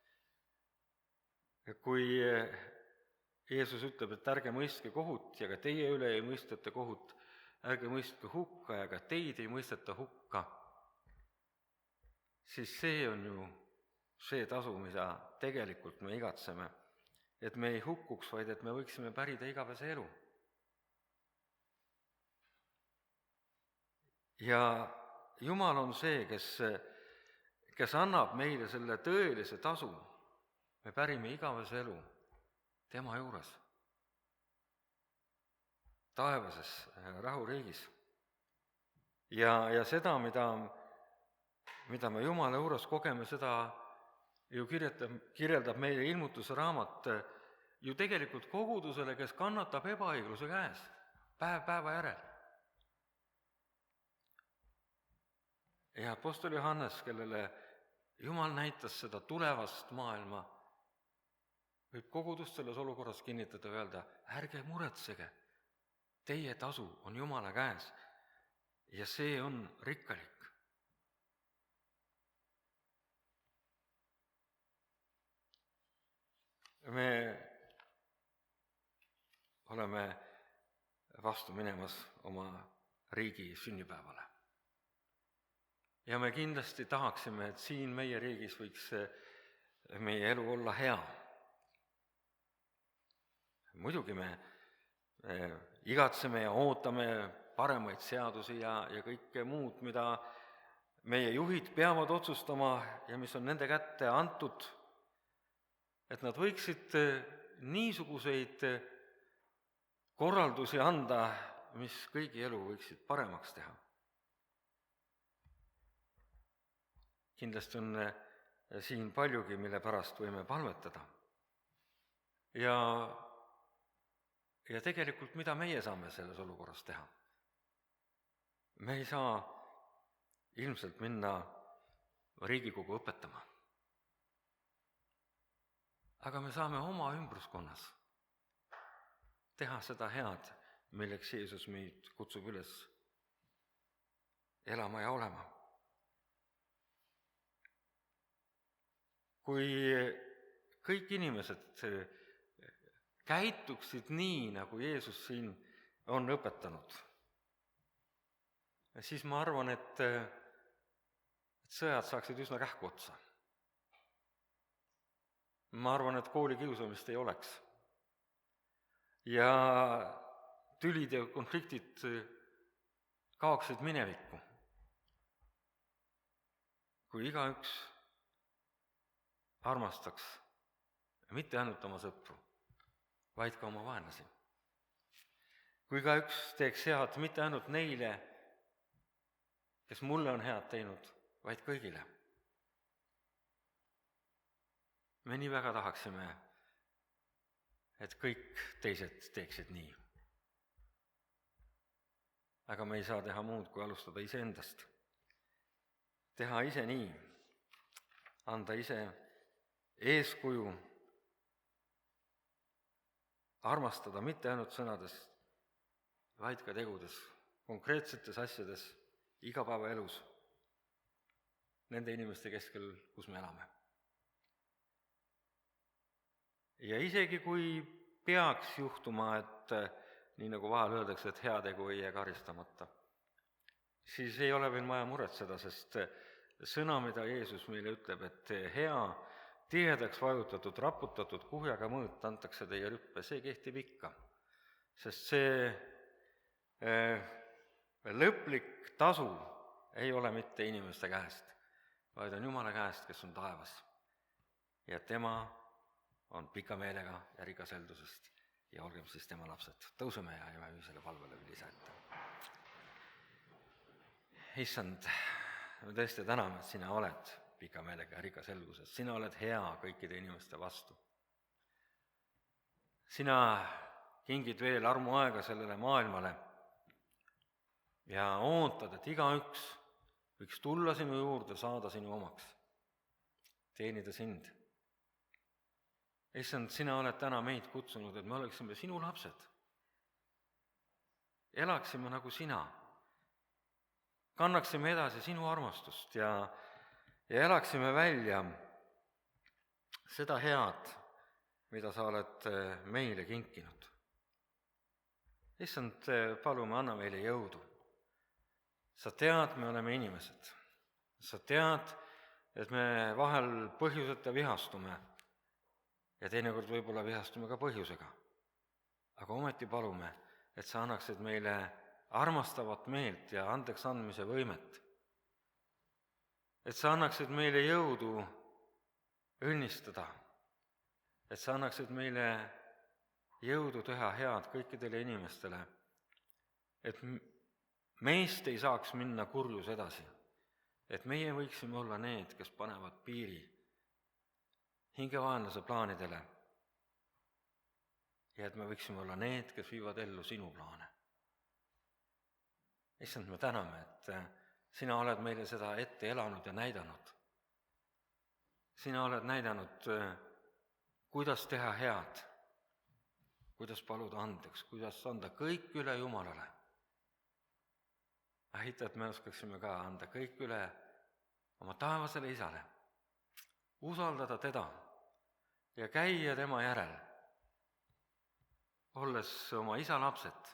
Speaker 1: Kui Jeesus ütleb, et ärge mõistke kohut ja ka teie üle ei mõisteta kohut, ärge mõistke hukka ja ka teid ei mõisteta hukka, siis see on ju see tasu, mida tegelikult me igatseme, et me ei hukkuks, vaid et me võiksime pärida igavese elu. Ja Jumal on see, kes annab meile selle tõelise tasu. Me pärime igavese elu tema juures, taevases rahuriigis. Ja seda, mida me Jumala juures kogeme, seda ju kirjeldab meile Ilmutuse raamat ju tegelikult kogudusele, kes kannatab ebaõigluse käes päev päeva järel. Ja apostel Johannes, kellele Jumal näitas seda tulevast maailma, võib kogudust selles olukorras kinnitada ja öelda, ärge muretsege, teie tasu on Jumala käes ja see on rikkalik. Me oleme vastu minemas oma riigi sünnipäevale. Ja me kindlasti tahaksime, et siin meie riigis võiks meie elu olla hea. Muidugi me igatseme ja ootame paremaid seadusi ja kõike muud, mida meie juhid peavad otsustama ja mis on nende kätte antud, et nad võiksid niisuguseid korraldusi anda, mis kõigi elu võiksid paremaks teha. Kindlasti on siin paljugi, mille pärast võime palvetada. Ja tegelikult, mida meie saame selles olukorras teha? Me ei saa ilmselt minna Riigikogu õpetama. Aga me saame oma ümbruskonnas teha seda head, milleks Jeesus meid kutsub üles elama ja olema. Kui kõik inimesed käituksid nii, nagu Jeesus siin on õpetanud, siis ma arvan, et sõjad saaksid üsna kähku otsa. Ma arvan, et koolikiusamist ei oleks. Ja tülid ja konfliktid kaoksid minevikku. Kui igaüks armastaks mitte ainult oma sõpru, vaid ka oma vaenlasi. Kui igaüks teeks head mitte ainult neile, kes mulle on head teinud, vaid kõigile. Me nii väga tahaksime, et kõik teised teeksid nii. Aga me ei saa teha muud, kui alustada iseendast. Teha ise nii, anda ise eeskuju, armastada mitte ainult sõnades, vaid ka tegudes, konkreetsetes asjades, igapäevaelus, nende inimeste keskel, kus me elame. Ja isegi kui peaks juhtuma, et nii nagu vahel öeldakse, et heategu ei jää karistamata, siis ei ole veel vaja muretseda, sest sõna, mida Jeesus meile ütleb, et hea, tihedaks vajutatud, raputatud kuhjaga mõõt antakse teie rüppe, see kehtib ikka. Sest see lõplik tasu ei ole mitte inimeste käest, vaid on Jumala käest, kes on taevas. Ja tema on pika meelega ja rikas heldusest ja olgem siis tema lapsed. Tõuseme ja jääme ühisele palvele ülise ette. Issand, me tõesti täname, et sina oled pika meelega ja rikas heldusest. Sina oled hea kõikide inimeste vastu. Sina kingid veel armuaega sellele maailmale ja ootad, et igaüks võiks tulla sinu juurde, saada sinu omaks, teenida sind. Issand, sina oled täna meid kutsunud, et me oleksime sinu lapsed. Elaksime nagu sina. Kannaksime edasi sinu armastust ja elaksime välja seda head, mida sa oled meile kinkinud. Issand, palume, anna meile jõudu. Sa tead, me oleme inimesed. Sa tead, et me vahel põhjuseta vihastume ja teinekord võib-olla vihastume ka põhjusega. Aga ometi palume, et sa annaksid meile armastavat meelt ja andeks andmise võimet. Et sa annaksid meile jõudu õnnistada. Et sa annaksid meile jõudu teha head kõikidele inimestele. Et meist ei saaks minna kurjus edasi. Et meie võiksime olla need, kes panevad piiri hingevaenlase plaanidele. Ja et me võiksime olla need, kes viivad ellu sinu plaane. Issand, me täname, et sina oled meile seda ette elanud ja näidanud. Sina oled näidanud, kuidas teha head, kuidas paluda andeks, kuidas anda kõik üle Jumalale. Ahita, et me oskaksime ka anda kõik üle oma taevasele Isale, usaldada teda ja käia tema järel, olles oma Isa lapsed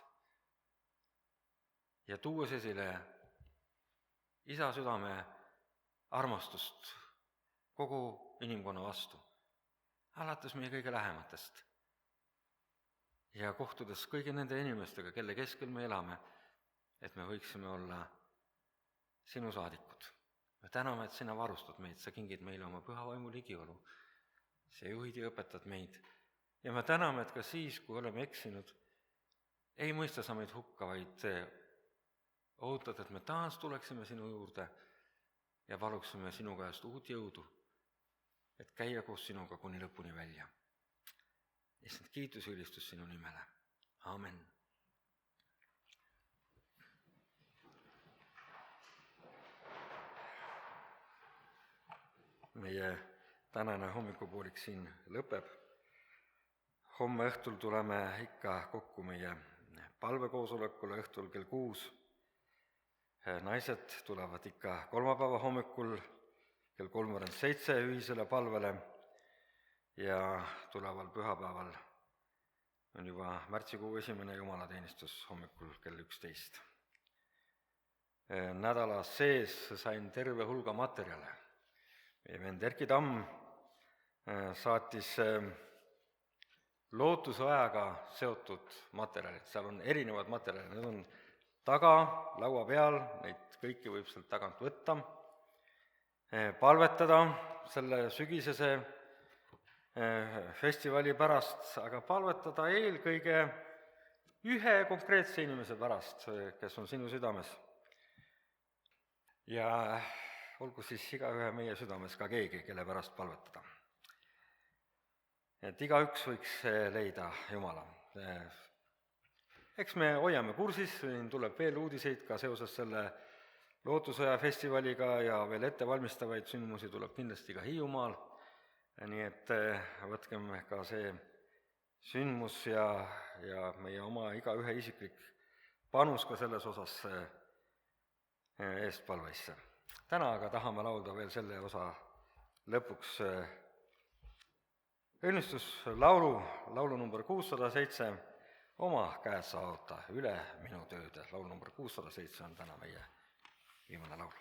Speaker 1: ja tuues esile Isa südame armastust kogu inimkonna vastu, alates meie kõige lähematest ja kohtudes kõigi nende inimestega, kelle keskel me elame, et me võiksime olla sinu saadikud. Me täname, et sina varustad meid, sa kingid meile oma püha vaimu ligiolu, sa juhid ja õpetad meid. Ja me täname, et ka siis, kui oleme eksinud, ei mõista sa meid hukka, vaid ootad, et me taas tuleksime sinu juurde ja paluksime sinu käest uut jõudu, et käia koos sinuga kuni lõpuni välja. Issand, kiitus ja ülistus sinu nimele. Amen. Meie tänane hommikupoolik siin lõpeb. Homme õhtul tuleme ikka kokku meie palvekoosolekule õhtul kell 6. Naised tulevad ikka kolmapäeva hommikul kell 3:07 ühisele palvele ja tuleval pühapäeval on juba märtsikuu esimene jumalateenistus hommikul kell 11. Nädala sees sain terve hulga materjale. Meie vend Erki Tamm saatis lootusajaga seotud materjalid, seal on erinevad materjalid, need on taga, laua peal, neid kõiki võib sealt tagant võtta, palvetada selle sügisese festivali pärast, aga palvetada eelkõige ühe konkreetse inimese pärast, kes on sinu südames. Ja olgu siis igaühe meie südames ka keegi, kelle pärast palvetada. Et igaüks võiks leida Jumala. Eks me hoiame kursis, tuleb veel uudiseid ka seoses selle lootusõja festivaliga ja veel ettevalmistavaid sündmusi tuleb kindlasti ka Hiiumaal. Nii et võtkem ka see sündmus ja meie oma igaühe isiklik panus ka selles osas eestpalveisse. Täna aga tahame laulda veel selle osa lõpuks õnnistuslaulu number 607, oma käed sa oota üle minu tööde. Laul number 607 on täna meie viimane laul.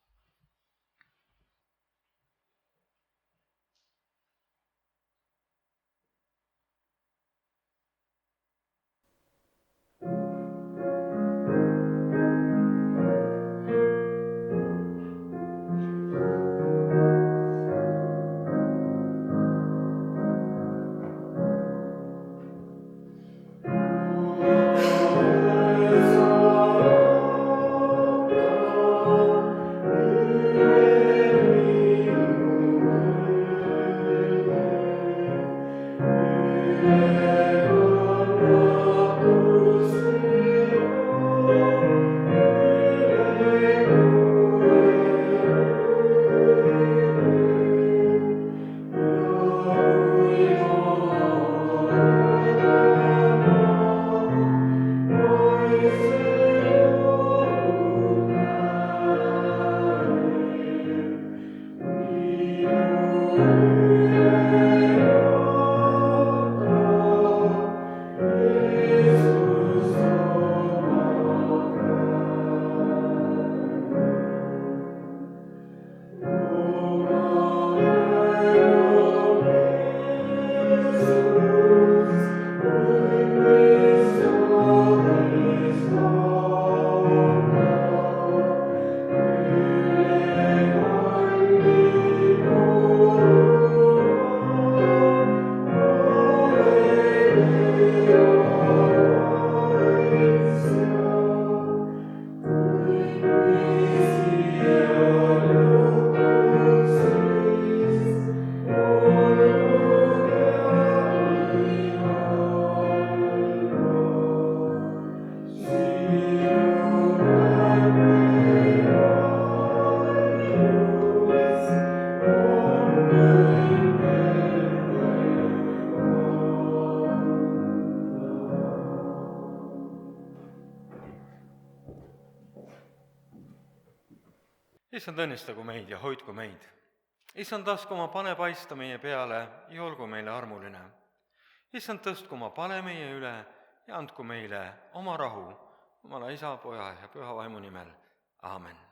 Speaker 1: Issand, õnnistagu meid ja hoidku meid. Issand, lasku oma pane paista meie peale ja olgu meile armuline. Issand, tõstku oma pane meie üle ja andku meile oma rahu, Jumala Isa, Poja ja Püha Vaimu nimel. Aamen.